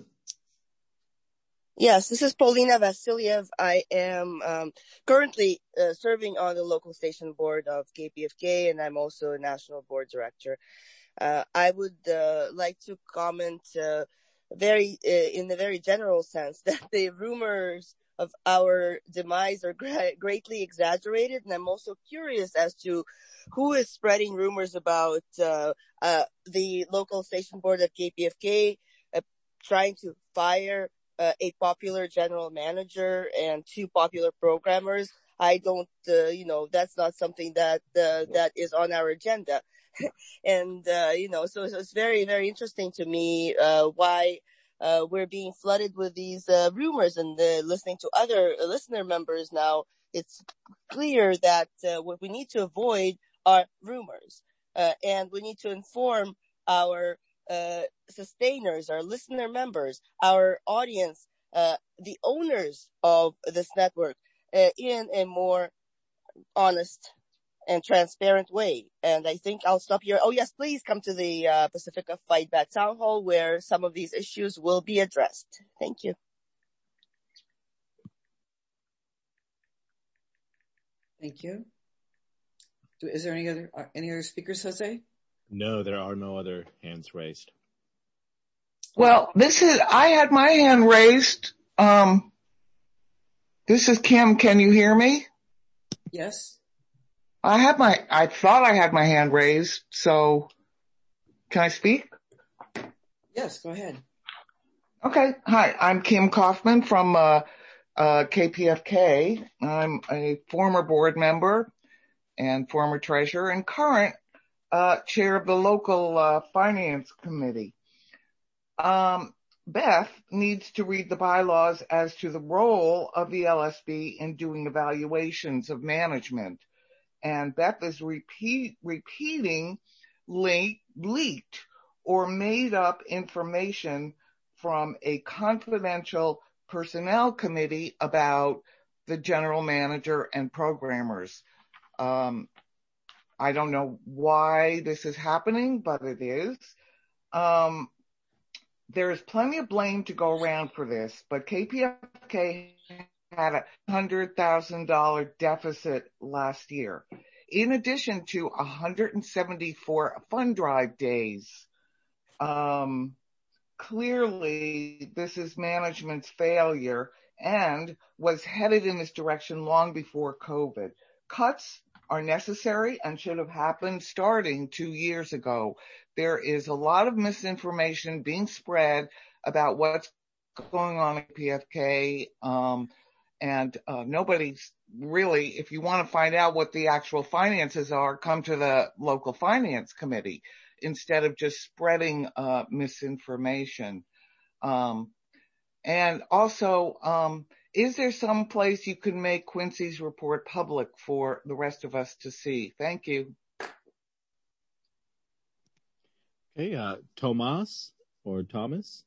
S21: Yes, this is Paulina Vasiliev. I am um, currently uh, serving on the local station board of K P F K, and I'm also a national board director. Uh, I would uh, like to comment uh, very, uh, in a very general sense, that the rumors of our demise are gra- greatly exaggerated. And I'm also curious as to who is spreading rumors about uh, uh, the local station board at K P F K uh, trying to fire uh, a popular general manager and two popular programmers. I don't, uh, you know, that's not something that uh, that is on our agenda. and, uh, you know, so, so it's very, very interesting to me uh, why uh, we're being flooded with these uh, rumors. And uh, listening to other listener members now, it's clear that uh, what we need to avoid are rumors. Uh, and we need to inform our uh, sustainers, our listener members, our audience, uh, the owners of this network uh, in a more honest and transparent way. And I think I'll stop here. Oh yes, please come to the uh, Pacifica Fight Back Town Hall where some of these issues will be addressed. Thank you.
S2: Thank you. Is there any other uh, any other speakers, Jose?
S14: No, there are no other hands raised.
S1: Well, this is, I had my hand raised. Um, this is Kim. Can you hear me?
S2: Yes.
S1: I had my, I thought I had my hand raised. So can I speak?
S2: Yes, go ahead.
S1: Okay. Hi, I'm Kim Kaufman from, uh, uh, K P F K. I'm a former board member and former treasurer and current, uh, chair of the local, uh, finance committee. Um, Beth needs to read the bylaws as to the role of the L S B in doing evaluations of management. And Beth is repeat, repeating leak, leaked or made up information from a confidential personnel committee about the general manager and programmers. Um, I don't know why this is happening, but it is. Um, There is plenty of blame to go around for this, but K P F K had a one hundred thousand dollars deficit last year, in addition to one hundred seventy-four fund drive days. Um, clearly, this is management's failure and was headed in this direction long before COVID. Cuts are necessary and should have happened starting two years ago. There is a lot of misinformation being spread about what's going on at P F K, um, and uh, nobody's really, if you want to find out what the actual finances are, come to the local finance committee instead of just spreading uh, misinformation. Um, and also, um, is there some place you can make Quincy's report public for the rest of us to see? Thank you.
S14: Okay, uh, Tomas or Thomas?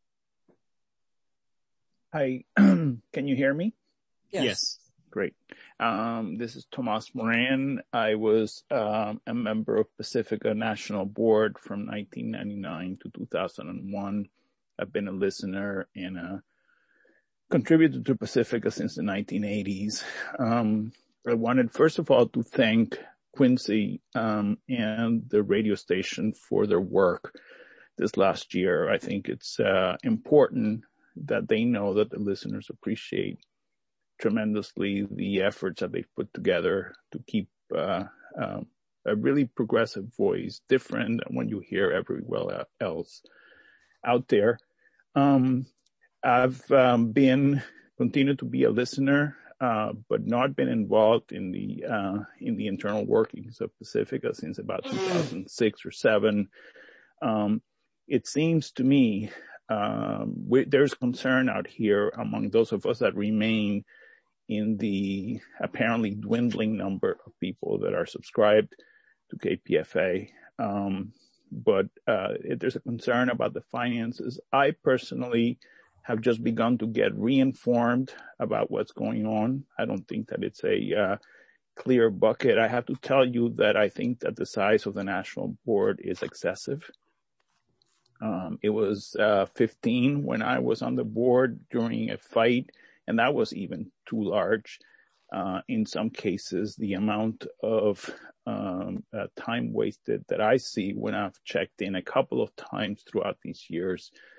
S22: Hi, can you hear me?
S2: Yes.
S14: Yes.
S22: Great. Um, this is Tomas Moran. I was um, a member of Pacifica National Board from nineteen ninety-nine to two thousand one. I've been a listener and a contributed to Pacifica since the nineteen eighties. Um, I wanted, first of all, to thank Quincy um, and the radio station for their work this last year. I think it's uh, important that they know that the listeners appreciate tremendously the efforts that they've put together to keep uh, uh, a really progressive voice, different than what you hear everywhere else out there. Um, I've um, been, continued to be a listener, uh, but not been involved in the, uh, in the internal workings of Pacifica since about two thousand six or seven. Um, it seems to me, um, we, there's concern out here among those of us that remain in the apparently dwindling number of people that are subscribed to K P F A. Um, but, uh, there's a concern about the finances. I personally have just begun to get reinformed about what's going on. I don't think that it's a uh, clear bucket. I have to tell you that I think that the size of the national board is excessive. Um, it was uh, fifteen when I was on the board during a fight, and that was even too large. Uh, in some cases, the amount of um, uh, time wasted that I see when I've checked in a couple of times throughout these years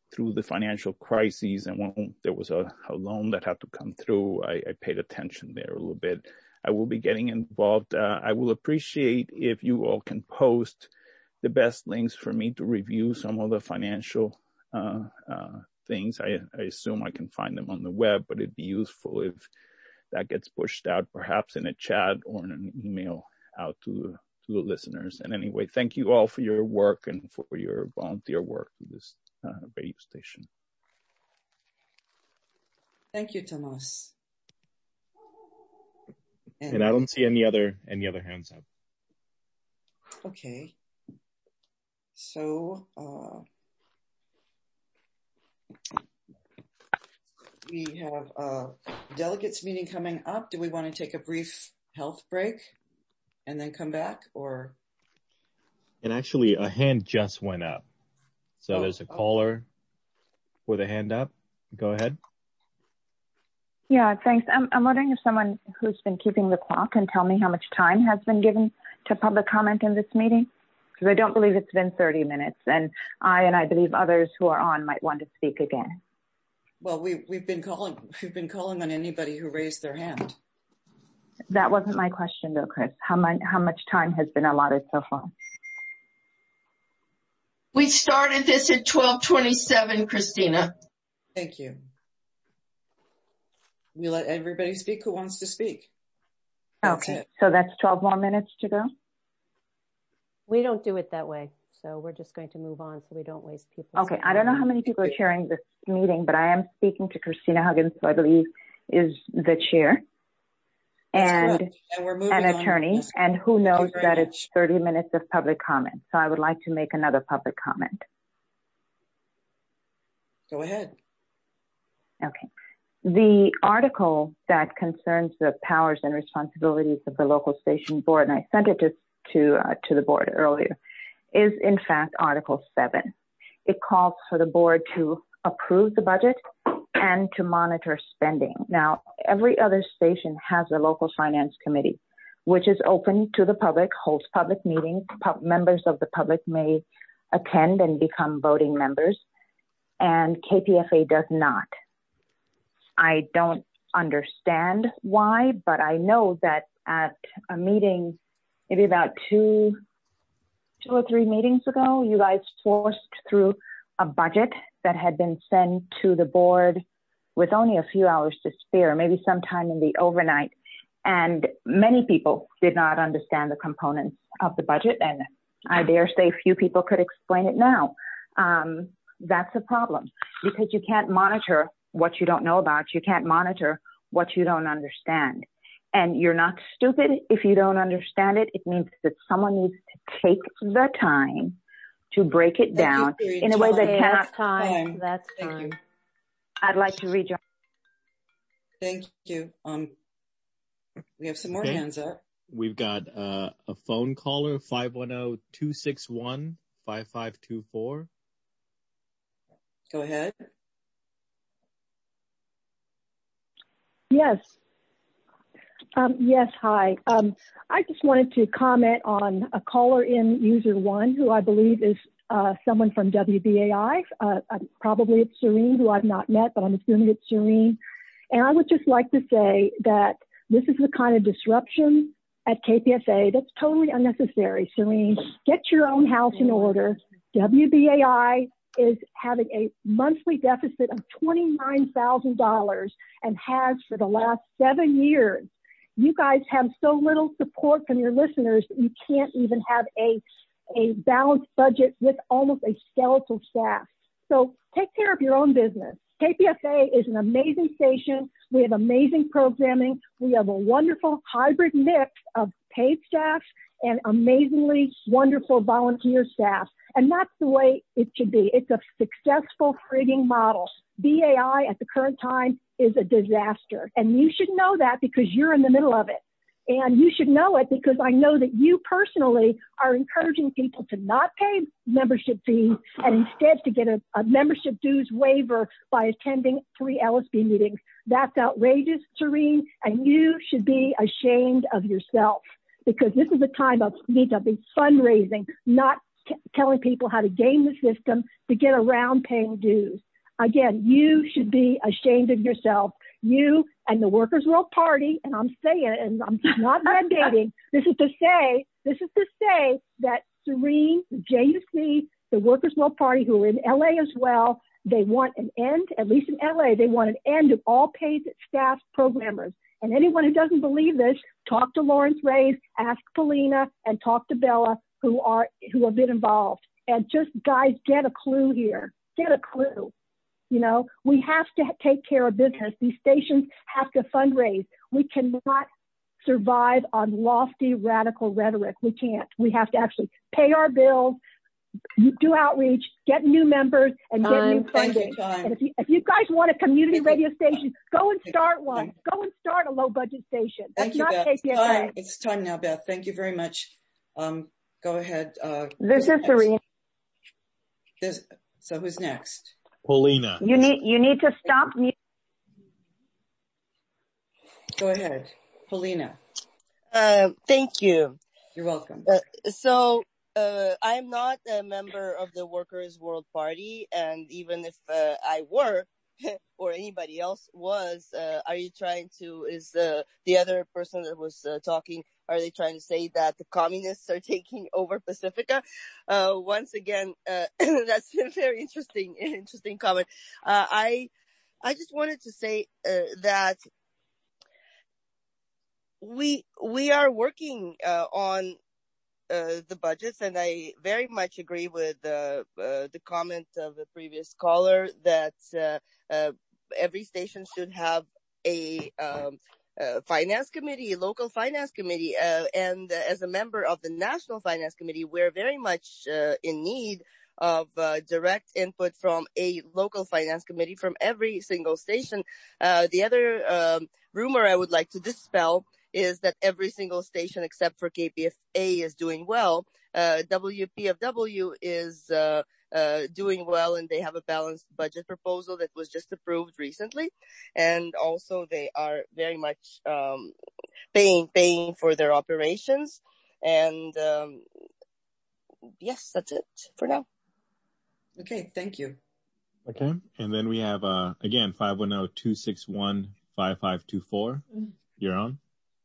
S22: through the financial crises, and when there was a, a loan that had to come through, I, I paid attention there a little bit. I will be getting involved. Uh, I will appreciate if you all can post the best links for me to review some of the financial uh, uh, things. I, I assume I can find them on the web, but it'd be useful if that gets pushed out, perhaps in a chat or in an email out to, to the listeners. And anyway, thank you all for your work and for your volunteer work to this uh, radio station.
S2: Thank you, Tomas.
S14: And, and I don't see any other any other hands up.
S2: Okay. So uh, we have a delegates meeting coming up. Do we want to take a brief health break and then come back, or?
S14: And actually, a hand just went up. So oh, there's a caller oh. with a hand up. Go ahead.
S19: Yeah, thanks. I'm, I'm wondering if someone who's been keeping the clock can tell me how much time has been given to public comment in this meeting, because I don't believe it's been thirty minutes, and I and I believe others who are on might want to speak again.
S2: Well, we, we've been calling, we've been calling on anybody who raised their hand.
S19: That wasn't my question though, Chris. How much, how much time has been allotted so far?
S11: We started this at twelve twenty-seven, Christina.
S2: Thank you. We let everybody speak who wants to speak. That's
S19: okay,
S2: it.
S19: So that's twelve more minutes to go?
S4: We don't do it that way. So we're just going to move on so we don't waste people's
S19: Okay,
S4: time.
S19: I don't know how many people are chairing this meeting, but I am speaking to Christina Huggins, who I believe is the chair, and,
S2: and we're moving
S19: an attorney,
S2: on.
S19: and who knows that
S2: much.
S19: It's thirty minutes of public comment. So I would like to make another public comment.
S2: Go ahead.
S19: Okay. The article that concerns the powers and responsibilities of the local station board, and I sent it to to, uh, to the board earlier, is in fact Article seven. It calls for the board to approve the budget and to monitor spending. Now, every other station has a local finance committee, which is open to the public, holds public meetings. Pub- members of the public may attend and become voting members, and K P F A does not. I don't understand why, but I know that at a meeting, maybe about two, two or three meetings ago, you guys forced through a budget that had been sent to the board with only a few hours to spare, maybe sometime in the overnight. And many people did not understand the components of the budget. And I dare say few people could explain it now. Um, that's a problem because you can't monitor what you don't know about. You can't monitor what you don't understand. And you're not stupid if you don't understand it. It means that someone needs to take the time to break it down in a way that
S4: okay,
S19: cannot.
S4: That's time. That's
S2: Thank
S4: time.
S2: you.
S19: I'd like to read your.
S2: Thank you. Um, we have some more
S14: okay.
S2: hands up.
S14: We've got uh, a phone caller, five one zero, two six one, five five two four.
S2: Go ahead.
S17: Yes. Um, yes, hi. Um, I just wanted to comment on a caller in user one, who I believe is uh, someone from W B A I. Uh, probably it's Serene, who I've not met, but I'm assuming it's Serene. And I would just like to say that this is the kind of disruption at K P F A that's totally unnecessary. Serene, get your own house in order. W B A I is having a monthly deficit of twenty-nine thousand dollars and has for the last seven years. You guys have so little support from your listeners that you can't even have a, a balanced budget with almost a skeletal staff. So take care of your own business. K P F A is an amazing station. We have amazing programming. We have a wonderful hybrid mix of paid staff and amazingly wonderful volunteer staff. And that's the way it should be. It's a successful frigging model. B A I at the current time is a disaster. And you should know that because you're in the middle of it. And you should know it because I know that you personally are encouraging people to not pay membership fees and instead to get a, a membership dues waiver by attending three L S B meetings. That's outrageous, Serene, and you should be ashamed of yourself because this is a time of need to be fundraising, not t- telling people how to game the system to get around paying dues. Again, you should be ashamed of yourself. You and the Workers' World Party, and I'm saying, and I'm not mandating, this is to say, this is to say that Serene, the J U C, the Workers' World Party, who are in L A as well, they want an end, at least in L A, they want an end of all paid staff programmers. And anyone who doesn't believe this, talk to Lawrence Reyes, ask Paulina, and talk to Bella, who are who have been involved. And just, guys, get a clue here. Get a clue. You know, we have to take care of business. These stations have to fundraise. We cannot survive on lofty, radical rhetoric. We can't. We have to actually pay our bills, do outreach, get new members, and get
S2: Time.
S17: new funding.
S2: Thank you, time.
S17: And if you, if you guys want a community radio station, go and start one. Go and start a low budget station. That's
S2: Thank you,
S17: not
S2: Beth.
S17: K
S2: It's
S17: P F A.
S2: time. It's time now, Beth. Thank you very much. Um, go ahead. Uh,
S7: This
S2: who's
S7: is
S2: next?
S7: Serene.
S2: This, so who's next?
S14: Paulina.
S7: You need you need to stop mute.
S2: Go ahead. Paulina.
S21: Uh, thank you.
S2: You're welcome.
S21: Uh, so, uh, I'm not a member of the Workers' World Party, and even if uh, I were, or anybody else was, uh, are you trying to, is uh, the other person that was uh, talking, are they trying to say that the communists are taking over Pacifica? Uh, once again, uh, that's a very interesting, interesting comment. Uh, I, I just wanted to say uh, that we, we are working uh, on uh, the budgets, and I very much agree with uh, uh, the comment of the previous caller that uh, uh, every station should have a um, uh, finance committee, local finance committee, uh, and uh, as a member of the National Finance Committee, we're very much uh, in need of uh, direct input from a local finance committee from every single station. Uh, the other um, rumor I would like to dispel is that every single station except for K P F A is doing well. Uh, W P F W is uh, uh, doing well, and they have a balanced budget proposal that was just approved recently. And also they are very much um, paying paying for their operations. And um, yes, that's it for now.
S2: Okay, thank you.
S14: Okay, and then we have, uh, again, five one zero, two six one, five five two four. You're on.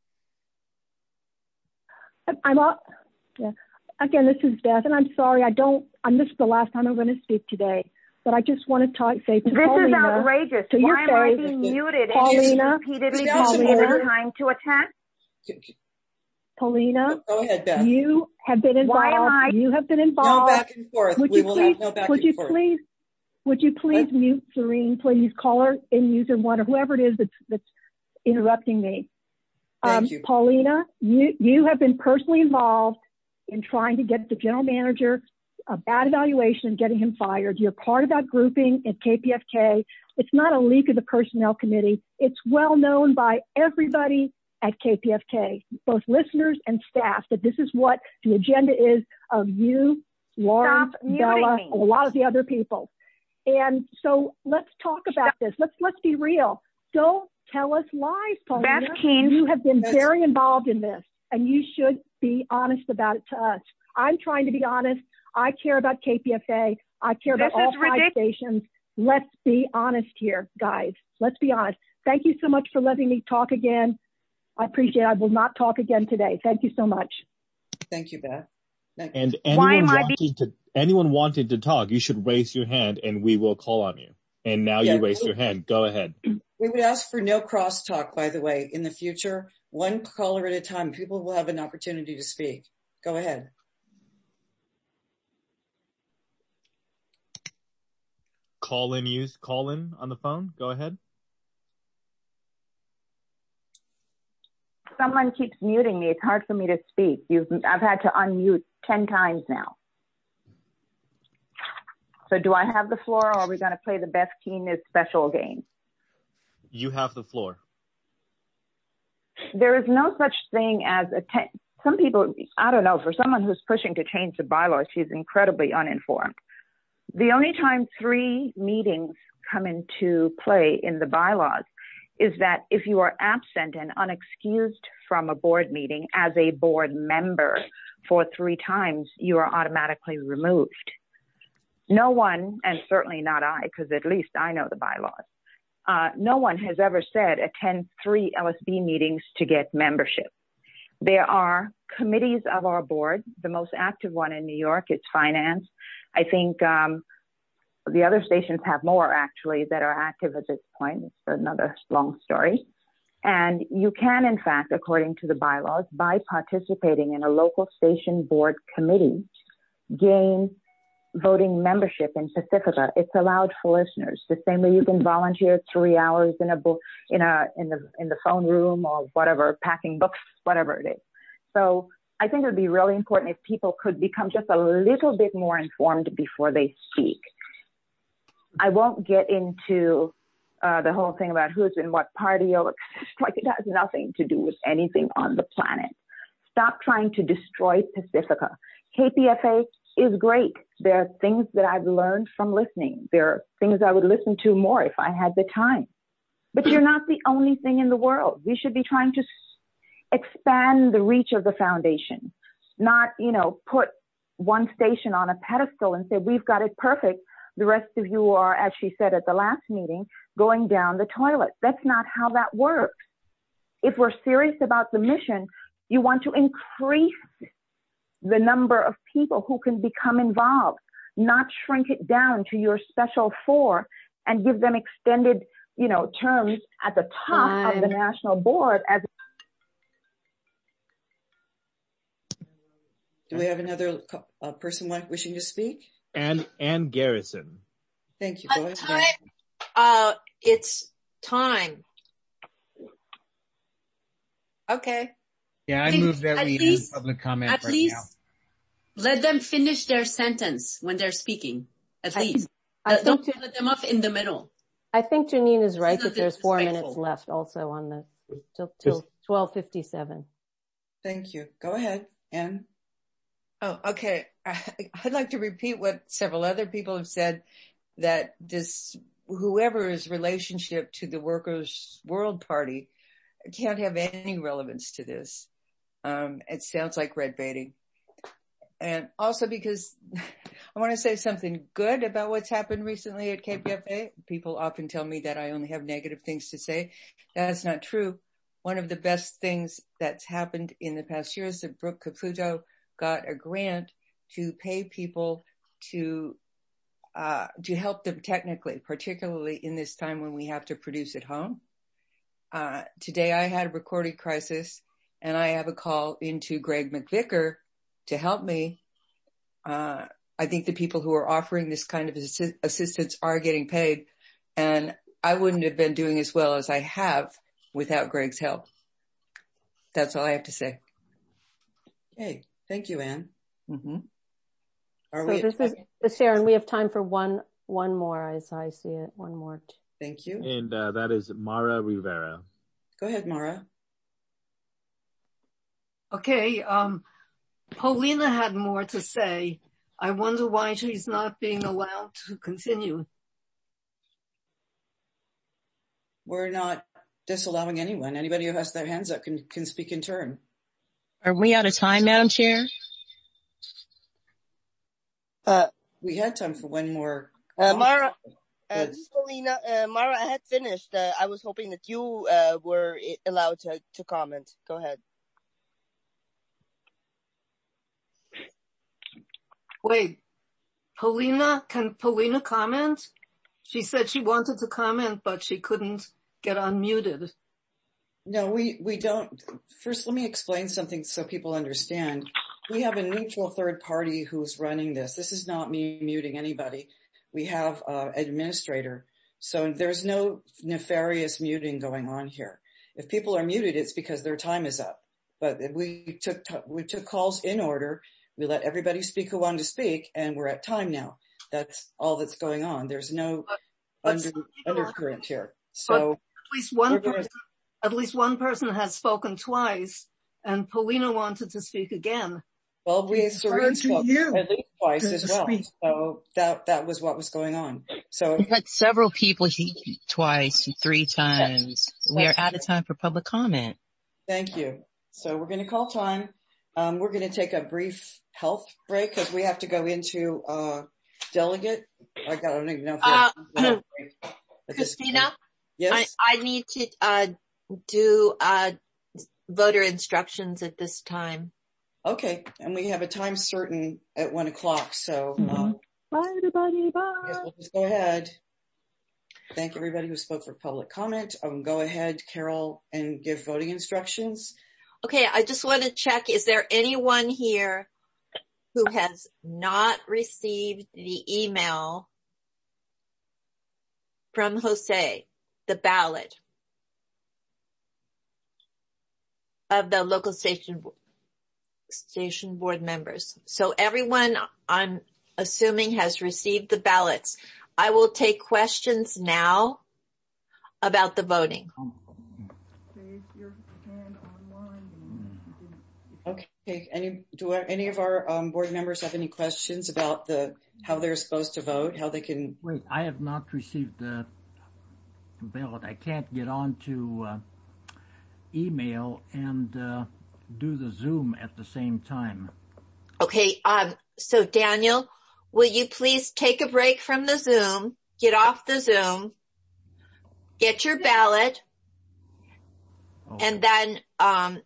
S17: I'm up. Yeah. Again, this is Beth, and I'm sorry, I don't, I'm this is the last time I'm going to speak today, but I just want to talk, say to
S7: This
S17: Paulina,
S7: is outrageous.
S17: to your
S7: Why am I
S17: face,
S7: being muted
S17: Paulina,
S7: and repeatedly
S17: Paulina,
S7: being given time to attack?
S17: Paulina,
S2: go ahead, Beth.
S17: You have been involved.
S7: Why am I?
S17: You have been involved.
S2: No back and forth.
S17: Would
S2: we
S17: you
S2: will
S17: please,
S2: have no back
S17: would
S2: and
S17: you
S2: forth.
S17: please, would you please what? mute Serene, please? Caller in user one or whoever it is that's, that's interrupting me.
S2: Thank
S17: um,
S2: you.
S17: Paulina, you, you have been personally involved in trying to get the general manager a bad evaluation and getting him fired. You're part of that grouping at K P F K. It's not a leak of the personnel committee. It's well known by everybody at K P F K, both listeners and staff, that this is what the agenda is of you, Lauren, Bella, and a lot of the other people. And so let's talk about this. Let's let's be real. Don't tell us lies, Paulina.
S7: Beth Keane.
S17: You have been very involved in this, and you should be honest about it to us. I'm trying to be honest. I care about K P F A. I care about
S7: This
S17: all
S7: is
S17: five
S7: ridiculous.
S17: stations. Let's be honest here, guys. Let's be honest. Thank you so much for letting me talk again. I appreciate it. I will not talk again today. Thank you so much.
S2: Thank you, Beth. Thank
S14: And
S2: you.
S14: anyone wanting to anyone wanting to talk, you should raise your hand and we will call on you. And now
S2: Yeah,
S14: you raise
S2: we-
S14: your hand. Go ahead.
S2: We would ask for no crosstalk, by the way, in the future. One caller at a time. People will have an opportunity to speak. Go ahead.
S14: Call in, use call in on the phone. Go ahead.
S7: Someone keeps muting me. It's hard for me to speak. You've, I've had to unmute ten times now. So do I have the floor, or are we going to play the Beth Keane special game?
S14: You have the floor.
S7: There is no such thing as a ten, some people, I don't know, for someone who's pushing to change the bylaws, she's incredibly uninformed. The only time three meetings come into play in the bylaws is that if you are absent and unexcused from a board meeting as a board member for three times, you are automatically removed. No one, and certainly not I, because at least I know the bylaws, uh, no one has ever said attend three L S B meetings to get membership. There are committees of our board. The most active one in New York is finance. I think um, the other stations have more actually that are active at this point. It's another long story. And you can, in fact, according to the bylaws, by participating in a local station board committee, gain voting membership in Pacifica. It's allowed for listeners. The same way you can volunteer three hours in a book, in a in the in the phone room or whatever, packing books, whatever it is. So I think it would be really important if people could become just a little bit more informed before they speak. I won't get into uh, the whole thing about who's in what party, or like it has nothing to do with anything on the planet. Stop trying to destroy Pacifica. K P F A is great. There are things that I've learned from listening. There are things I would listen to more if I had the time. But you're not the only thing in the world. We should be trying to expand the reach of the foundation, not, you know, put one station on a pedestal and say, we've got it perfect. The rest of you are, as she said at the last meeting, going down the toilet. That's not how that works. If we're serious about the mission, you want to increase the number of people who can become involved, not shrink it down to your special four and give them extended, you know, terms at the top Time. of the national board. As
S2: Do we have another uh, person wishing to speak?
S14: And Ann Garrison.
S2: Thank you. Go
S5: uh,
S2: ahead.
S5: Time. Uh, it's time. Okay.
S8: Yeah, I move that
S9: at
S8: we
S9: least,
S8: end public comment
S9: At
S8: right
S9: least
S8: now.
S9: Let them finish their sentence when they're speaking. At
S4: I,
S9: least.
S4: I
S9: Don't
S4: think,
S9: let them off in the middle.
S4: I think Janine is right
S9: This
S4: that there's four minutes left also on the till, till twelve fifty-seven.
S2: Thank you. Go ahead, Ann.
S23: Oh, okay. I'd like to repeat what several other people have said, that this, whoever's relationship to the Workers' World Party can't have any relevance to this. Um, it sounds like red baiting. And also because I want to say something good about what's happened recently at K P F A. People often tell me that I only have negative things to say. That's not true. One of the best things that's happened in the past year is that Brooke Caputo got a grant to pay people to uh to help them technically, particularly in this time when we have to produce at home. Uh today I had a recording crisis and I have a call into Greg McVicker to help me. Uh I think the people who are offering this kind of assi- assistance are getting paid, and I wouldn't have been doing as well as I have without Greg's help. That's all I have to say.
S2: Okay. Thank you, Ann. Mm-hmm. Are
S4: so
S2: we
S4: this is uh, Sharon. We have time for one, one more as I see it. One more.
S2: Thank you.
S14: And uh, that is Mara Rivera.
S2: Go ahead, Mara.
S24: Okay. Um, Paulina had more to say. I wonder why she's not being allowed to continue.
S2: We're not disallowing anyone. Anybody who has their hands up can, can speak in turn.
S15: Are we out of time, Madam Chair?
S21: Uh,
S2: we had time for one more.
S21: Uh, Mara, uh, Paulina, uh, Mara, I had finished. Uh, I was hoping that you uh, were allowed to, to comment. Go ahead.
S24: Wait, Paulina, can Paulina comment? She said she wanted to comment, but she couldn't get unmuted.
S2: No, we, we don't. First, let me explain something so people understand. We have a neutral third party who's running this. This is not me muting anybody. We have uh, an administrator. So there's no nefarious muting going on here. If people are muted, it's because their time is up. But we took, we took calls in order. We let everybody speak who wanted to speak, and we're at time now. That's all that's going on. There's no
S24: but,
S2: under,
S24: but
S2: undercurrent here. So
S24: at least one
S2: gonna,
S24: person, at least one person has spoken twice, and Paulina wanted to speak again.
S2: Well, we Serene spoke at least twice as well. So that that was what was going on. So
S15: we had several people he, twice, three times. We are out of time for public comment.
S2: Thank you. So we're going to call time. Um, we're going to take a brief health break because we have to go into uh, delegate. I don't even know if
S5: uh,
S2: uh,
S5: Christina,
S2: yes?
S5: I, I need to uh, do uh, voter instructions at this time.
S2: Okay, and we have a time certain at one o'clock, so
S17: Mm-hmm.
S2: um,
S17: bye, everybody. Bye.
S2: I guess we'll just go ahead. Thank everybody who spoke for public comment. Um, go ahead, Carol, and give voting instructions.
S5: Okay, I just want to check, is there anyone here who has not received the email from Jose, the ballot of the local station station board members? So everyone, I'm assuming, has received the ballots. I will take questions now about the voting.
S2: Okay. Any do any of our um, board members have any questions about the how they're supposed to vote? How they can?
S3: Wait, I have not received the ballot. I can't get on to uh, email and uh, do the Zoom at the same time.
S5: Okay. Um. So Daniel, will you please take a break from the Zoom? Get off the Zoom. Get your ballot, okay. and then um.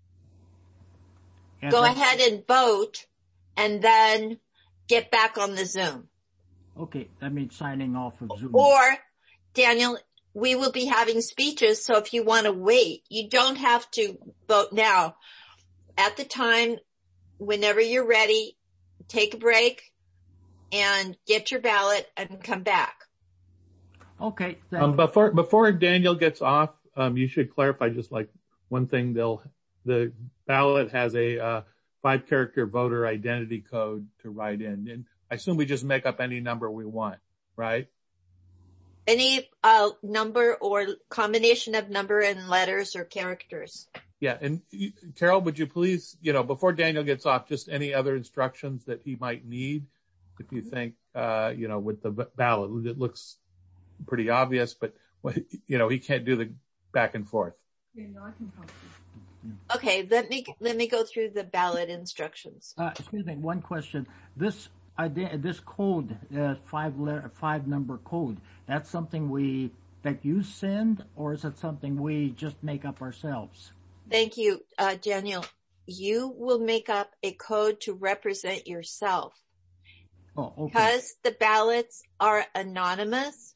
S5: Go ahead and vote, and then get back on the Zoom.
S3: Okay, that means signing off of Zoom.
S5: Or, Daniel, we will be having speeches, so if you want to wait, you don't have to vote now. At the time, whenever you're ready, take a break and get your ballot and come back.
S3: Okay.
S6: Um, before before Daniel gets off, um, you should clarify just like one thing. They'll the ballot has a uh, five character voter identity code to write in, and I assume we just make up any number we want, right?
S5: Any uh, number or combination of number and letters or characters.
S6: Yeah, and Carol, would you please, you know, before Daniel gets off, just any other instructions that he might need, if you think, uh, you know, with the ballot, it looks pretty obvious, but you know, he can't do the back and forth.
S5: Yeah, no, I can help you. Okay, let me let me go through the ballot instructions.
S3: Uh, excuse me, one question. This idea, this code, uh, five letter, five number code. That's something we that you send, or is it something we just make up ourselves?
S5: Thank you, uh, Daniel. You will make up a code to represent yourself.
S3: Oh, okay.
S5: Because the ballots are anonymous.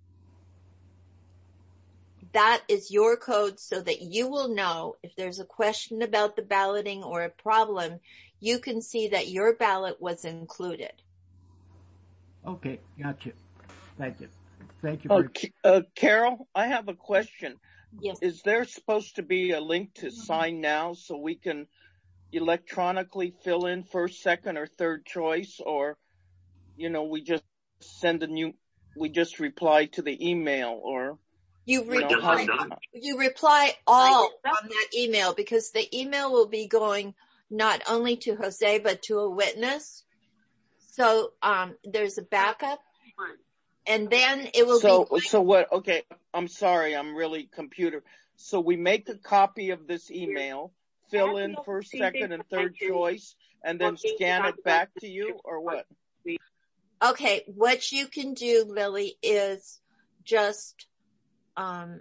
S5: That is your code so that you will know if there's a question about the balloting or a problem, you can see that your ballot was included.
S3: Okay, gotcha. Thank you. Thank you.
S10: Uh,
S3: For-
S10: uh, Carol, I have a question.
S5: Yes.
S10: Is there supposed to be a link to sign now so we can electronically fill in first, second, or third choice, or, you know, we just send a new, we just reply to the email, or...
S5: You reply, you reply all on that email because the email will be going not only to Jose, but to a witness. So, um, there's a backup and then it will
S10: so,
S5: be.
S10: So what, okay, I'm sorry, I'm really computer. So we make a copy of this email, fill in first, second, and third choice, and then scan it back to you, or what?
S5: Okay. What you can do, Lily, is just, Um,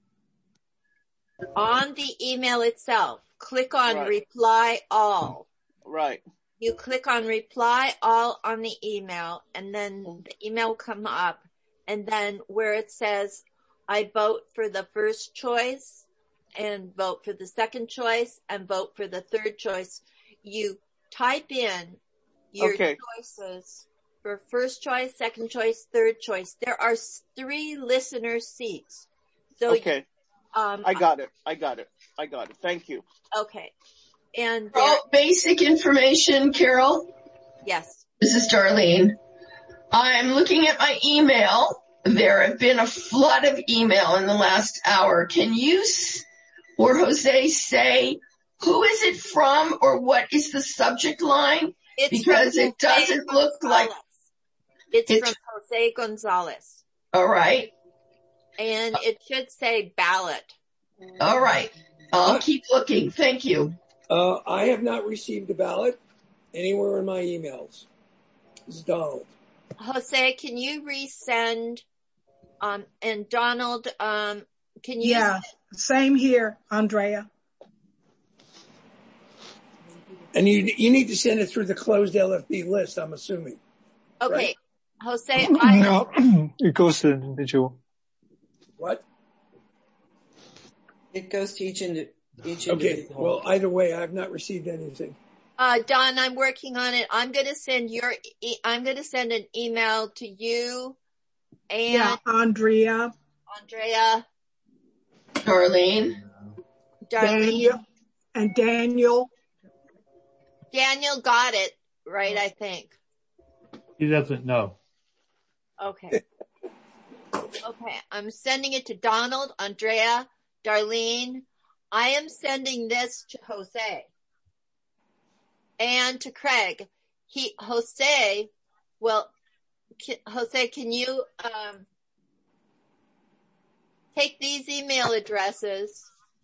S5: on the email itself, click on
S10: right.
S5: reply all.
S10: Right.
S5: You click on reply all on the email and then the email will come up and then where it says, I vote for the first choice and vote for the second choice and vote for the third choice. You type in your
S10: okay.
S5: choices. For first choice, second choice, third choice. There are three listener seats. So,
S10: okay.
S5: Um,
S10: I got it. I got it. I got it. Thank you.
S5: Okay. And
S11: there, oh, basic information, Carol.
S5: Yes.
S11: This is Darlene. I'm looking at my email. There have been a flood of email in the last hour. Can you or Jose say who is it from or what is the subject line?
S5: It's
S11: because it doesn't
S5: Gonzalez.
S11: look like
S5: it's, it's from Jose Gonzalez.
S11: All right.
S5: And it should say ballot.
S11: All right. I'll keep looking. Thank you.
S12: Uh, I have not received a ballot anywhere in my emails. This is Donald.
S5: Jose, can you resend, um, and Donald, um, can you?
S13: Yeah, same here, Andrea.
S12: And you you need to send it through the closed L F B list, I'm assuming.
S5: Okay,
S12: right?
S5: Jose, I...
S16: No, it goes to the individual.
S12: What?
S2: It goes to each, indi- each
S12: okay,
S2: individual.
S12: Well, either way, I have not received anything.
S5: Uh, Don, I'm working on it. I'm going to send your, e- I'm going to send an email to you and
S13: yeah, Andrea,
S5: Andrea,
S11: Darlene,
S5: Darlene,
S13: Daniel, and Daniel.
S5: Daniel got it right, I think.
S6: He doesn't know.
S5: Okay. Okay. I'm sending it to Donald, Andrea, Darlene. I am sending this to Jose and to Craig. He, Jose, well, Jose, can you, um, take these email addresses?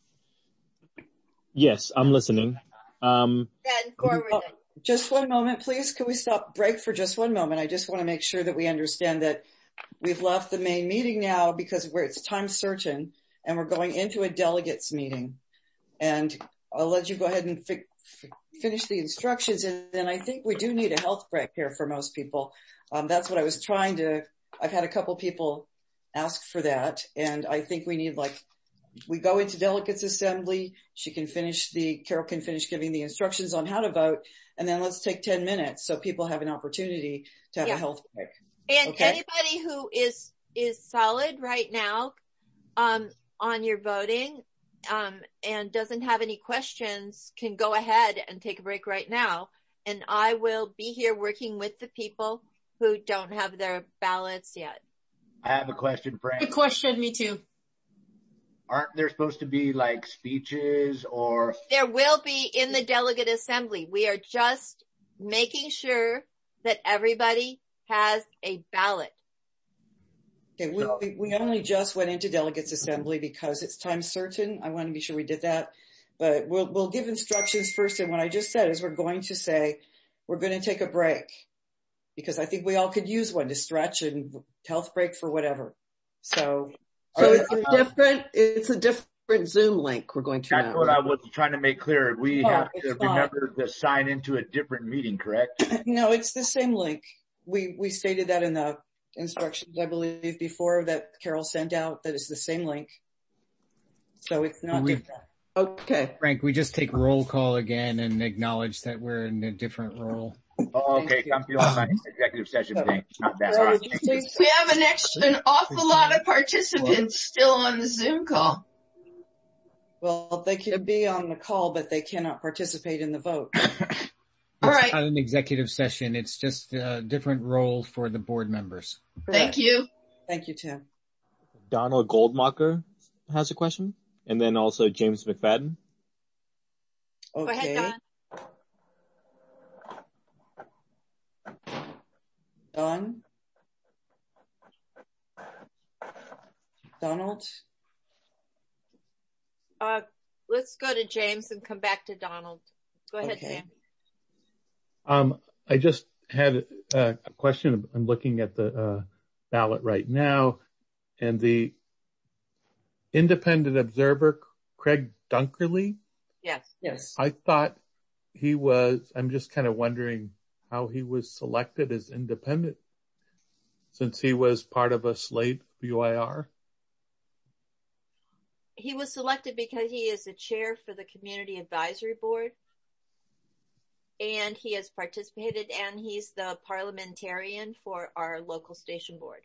S14: Yes, I'm listening. Um,
S5: and forward
S2: uh,
S5: it.
S2: Just one moment, please. Can we stop break for just one moment? I just want to make sure that we understand that we've left the main meeting now because we're, it's time certain and we're going into a delegates meeting. And I'll let you go ahead and fi- f- finish the instructions. And then I think we do need a health break here for most people. Um, that's what I was trying to, I've had a couple people ask for that. And I think we need like, we go into delegates assembly. She can finish the, Carol can finish giving the instructions on how to vote. And then let's take ten minutes so people have an opportunity to have
S5: yeah.
S2: a health break.
S5: And
S2: okay?
S5: Anybody who is, is solid right now, um, on your voting, um, and doesn't have any questions can go ahead and take a break right now. And I will be here working with the people who don't have their ballots yet.
S18: I have a question, Frank.
S9: Good question, me too.
S18: Aren't there supposed to be like speeches or?
S5: There will be in the delegate assembly. We are just making sure that everybody has a ballot.
S2: Okay, we, we, we only just went into delegates assembly because it's time certain. I want to be sure we did that, but we'll, we'll give instructions first. And what I just said is we're going to say, we're going to take a break because I think we all could use one to stretch and health break for whatever. So.
S25: So it's a different, it's a different Zoom link we're going to
S18: That's
S25: now.
S18: what I was trying to make clear. We
S2: Oh,
S18: have to
S2: it's fine.
S18: remember to sign into a different meeting, correct?
S2: No, it's the same link. We, we stated that in the instructions, I believe, before that Carol sent out, that it's the same link. So it's not
S8: we,
S2: different.
S25: Okay.
S8: Frank, we just take roll call again and acknowledge that we're in a different role.
S18: Oh, okay, I'm feeling my executive session thing. Not that. All right.
S11: We have an extra, an awful lot of participants still on the Zoom call.
S2: Well, they can be on the call, but they cannot participate in the vote.
S11: All
S8: It's
S11: right.
S8: not an executive session. It's just a different role for the board members.
S11: Thank you.
S2: Thank you, Tim.
S14: Donald Goldmacher has a question, and then also James McFadden.
S2: Okay.
S5: Go ahead, Don.
S2: Don? Donald?
S5: Uh, let's go to James and come back to Donald. Go ahead,
S2: Okay.
S5: James.
S6: Um, I just had a, a question. I'm looking at the uh, ballot right now, and the independent observer, Craig Dunkerley.
S5: Yes.
S2: Yes.
S6: I thought he was, I'm just kind of wondering how he was selected as independent since he was part of a slate of U I R.
S5: He was selected because he is the chair for the Community Advisory Board. And he has participated, and he's the parliamentarian for our local station board.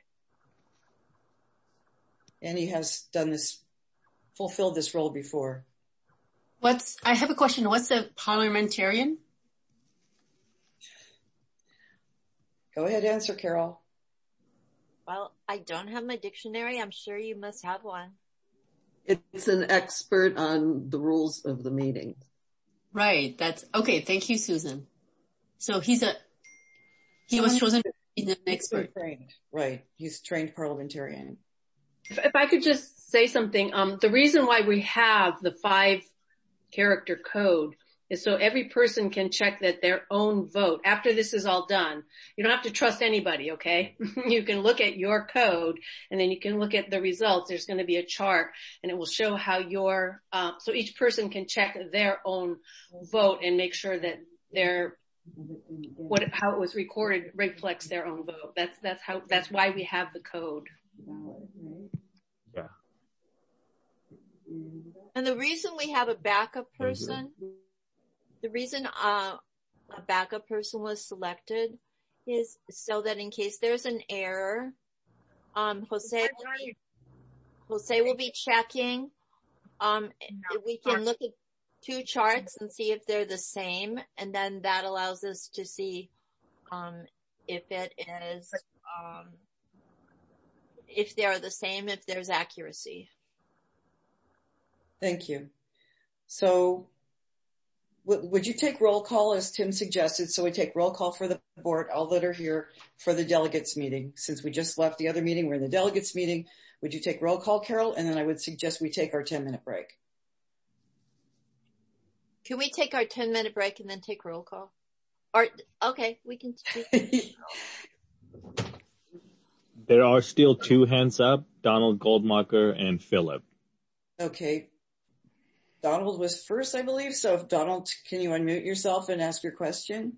S2: And he has done this, fulfilled this role before.
S9: What's, I have a question. What's a parliamentarian?
S2: Go ahead, answer, Carol.
S5: Well, I don't have my dictionary. I'm sure you must have one.
S25: It's an expert on the rules of the meeting.
S9: Right. That's okay. Thank you, Susan. So he's a, he was chosen to be an expert.
S2: Trained. Right. He's trained parliamentarian.
S26: If, if I could just say something, um, the reason why we have the five character code
S1: is so every person can check that their own vote, after this is all done, you don't have to trust anybody, okay? You can look at your code and then you can look at the results. There's going to be a chart and it will show how your, uh, so each person can check their own vote and make sure that their, what, how it was recorded reflects their own vote. That's, that's how, that's why we have the code.
S6: Yeah.
S5: And the reason we have a backup person, the reason uh, a backup person was selected is so that in case there's an error, um, Jose will be, Jose will be checking. Um, we can look at two charts and see if they're the same, and then that allows us to see um, if it is, um, if they are the same, if there's accuracy.
S2: Thank you. So w- would you take roll call as Tim suggested? So we take roll call for the board, all that are here for the delegates meeting. Since we just left the other meeting, we're in the delegates meeting. Would you take roll call, Carol? And then I would suggest we take our ten minute break.
S5: Can we take our ten minute break and then take roll call? Or, okay, we can. We can.
S14: There are still two hands up, Donald Goldmacher and Philip.
S2: Okay. Donald was first, I believe. So if Donald, can you unmute yourself and ask your question?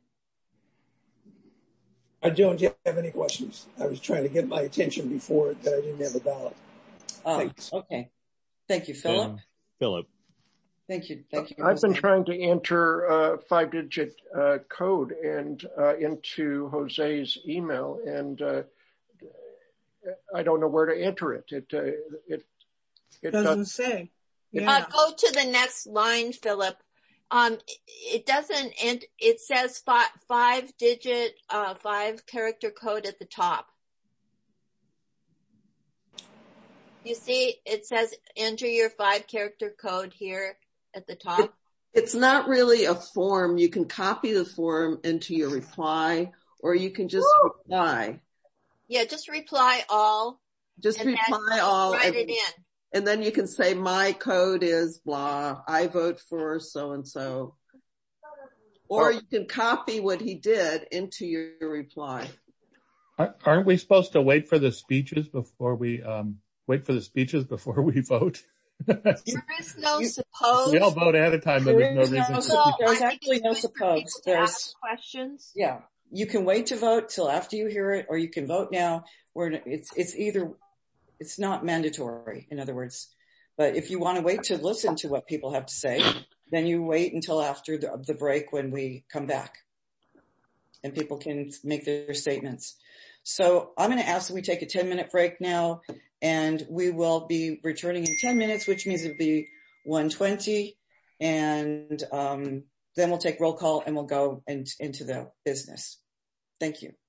S12: I don't have any questions. I was trying to get my attention before that I didn't have a ballot.
S2: Oh,
S12: Thanks.
S2: okay. Thank you, Philip.
S14: Yeah. Philip.
S2: Thank you. Thank you.
S7: I've been trying to enter a five digit uh, code and uh, into Jose's email, and uh, I don't know where to enter it. It, uh, it, it
S13: doesn't
S7: does,
S13: say.
S5: Yeah. Uh, go to the next line, Philip. Um, it doesn't, and it says five, five digit, uh, five character code at the top. You see, it says enter your five character code here at the top.
S25: It, it's not really a form. You can copy the form into your reply, or you can just Woo! reply.
S5: Yeah, just reply all.
S25: Just reply all.
S5: Write
S25: and,
S5: it in.
S25: And then you can say my code is blah. I vote for so and so. Or well, you can copy what he did into your reply.
S6: Aren't we supposed to wait for the speeches before we um wait for the speeches before we vote?
S5: There is no you, suppose.
S6: We all vote ahead of time, but there's no reason.
S2: No,
S6: to.
S2: There's actually no suppose. There's
S5: questions.
S2: Yeah, you can wait to vote till after you hear it, or you can vote now. Where it's it's either it's not mandatory. In other words, but if you want to wait to listen to what people have to say, then you wait until after the, the break when we come back, and people can make their statements. So I'm going to ask that we take a ten minute break now, and we will be returning in ten minutes, which means it'll be one twenty, and um, then we'll take roll call and we'll go in, into the business. Thank you.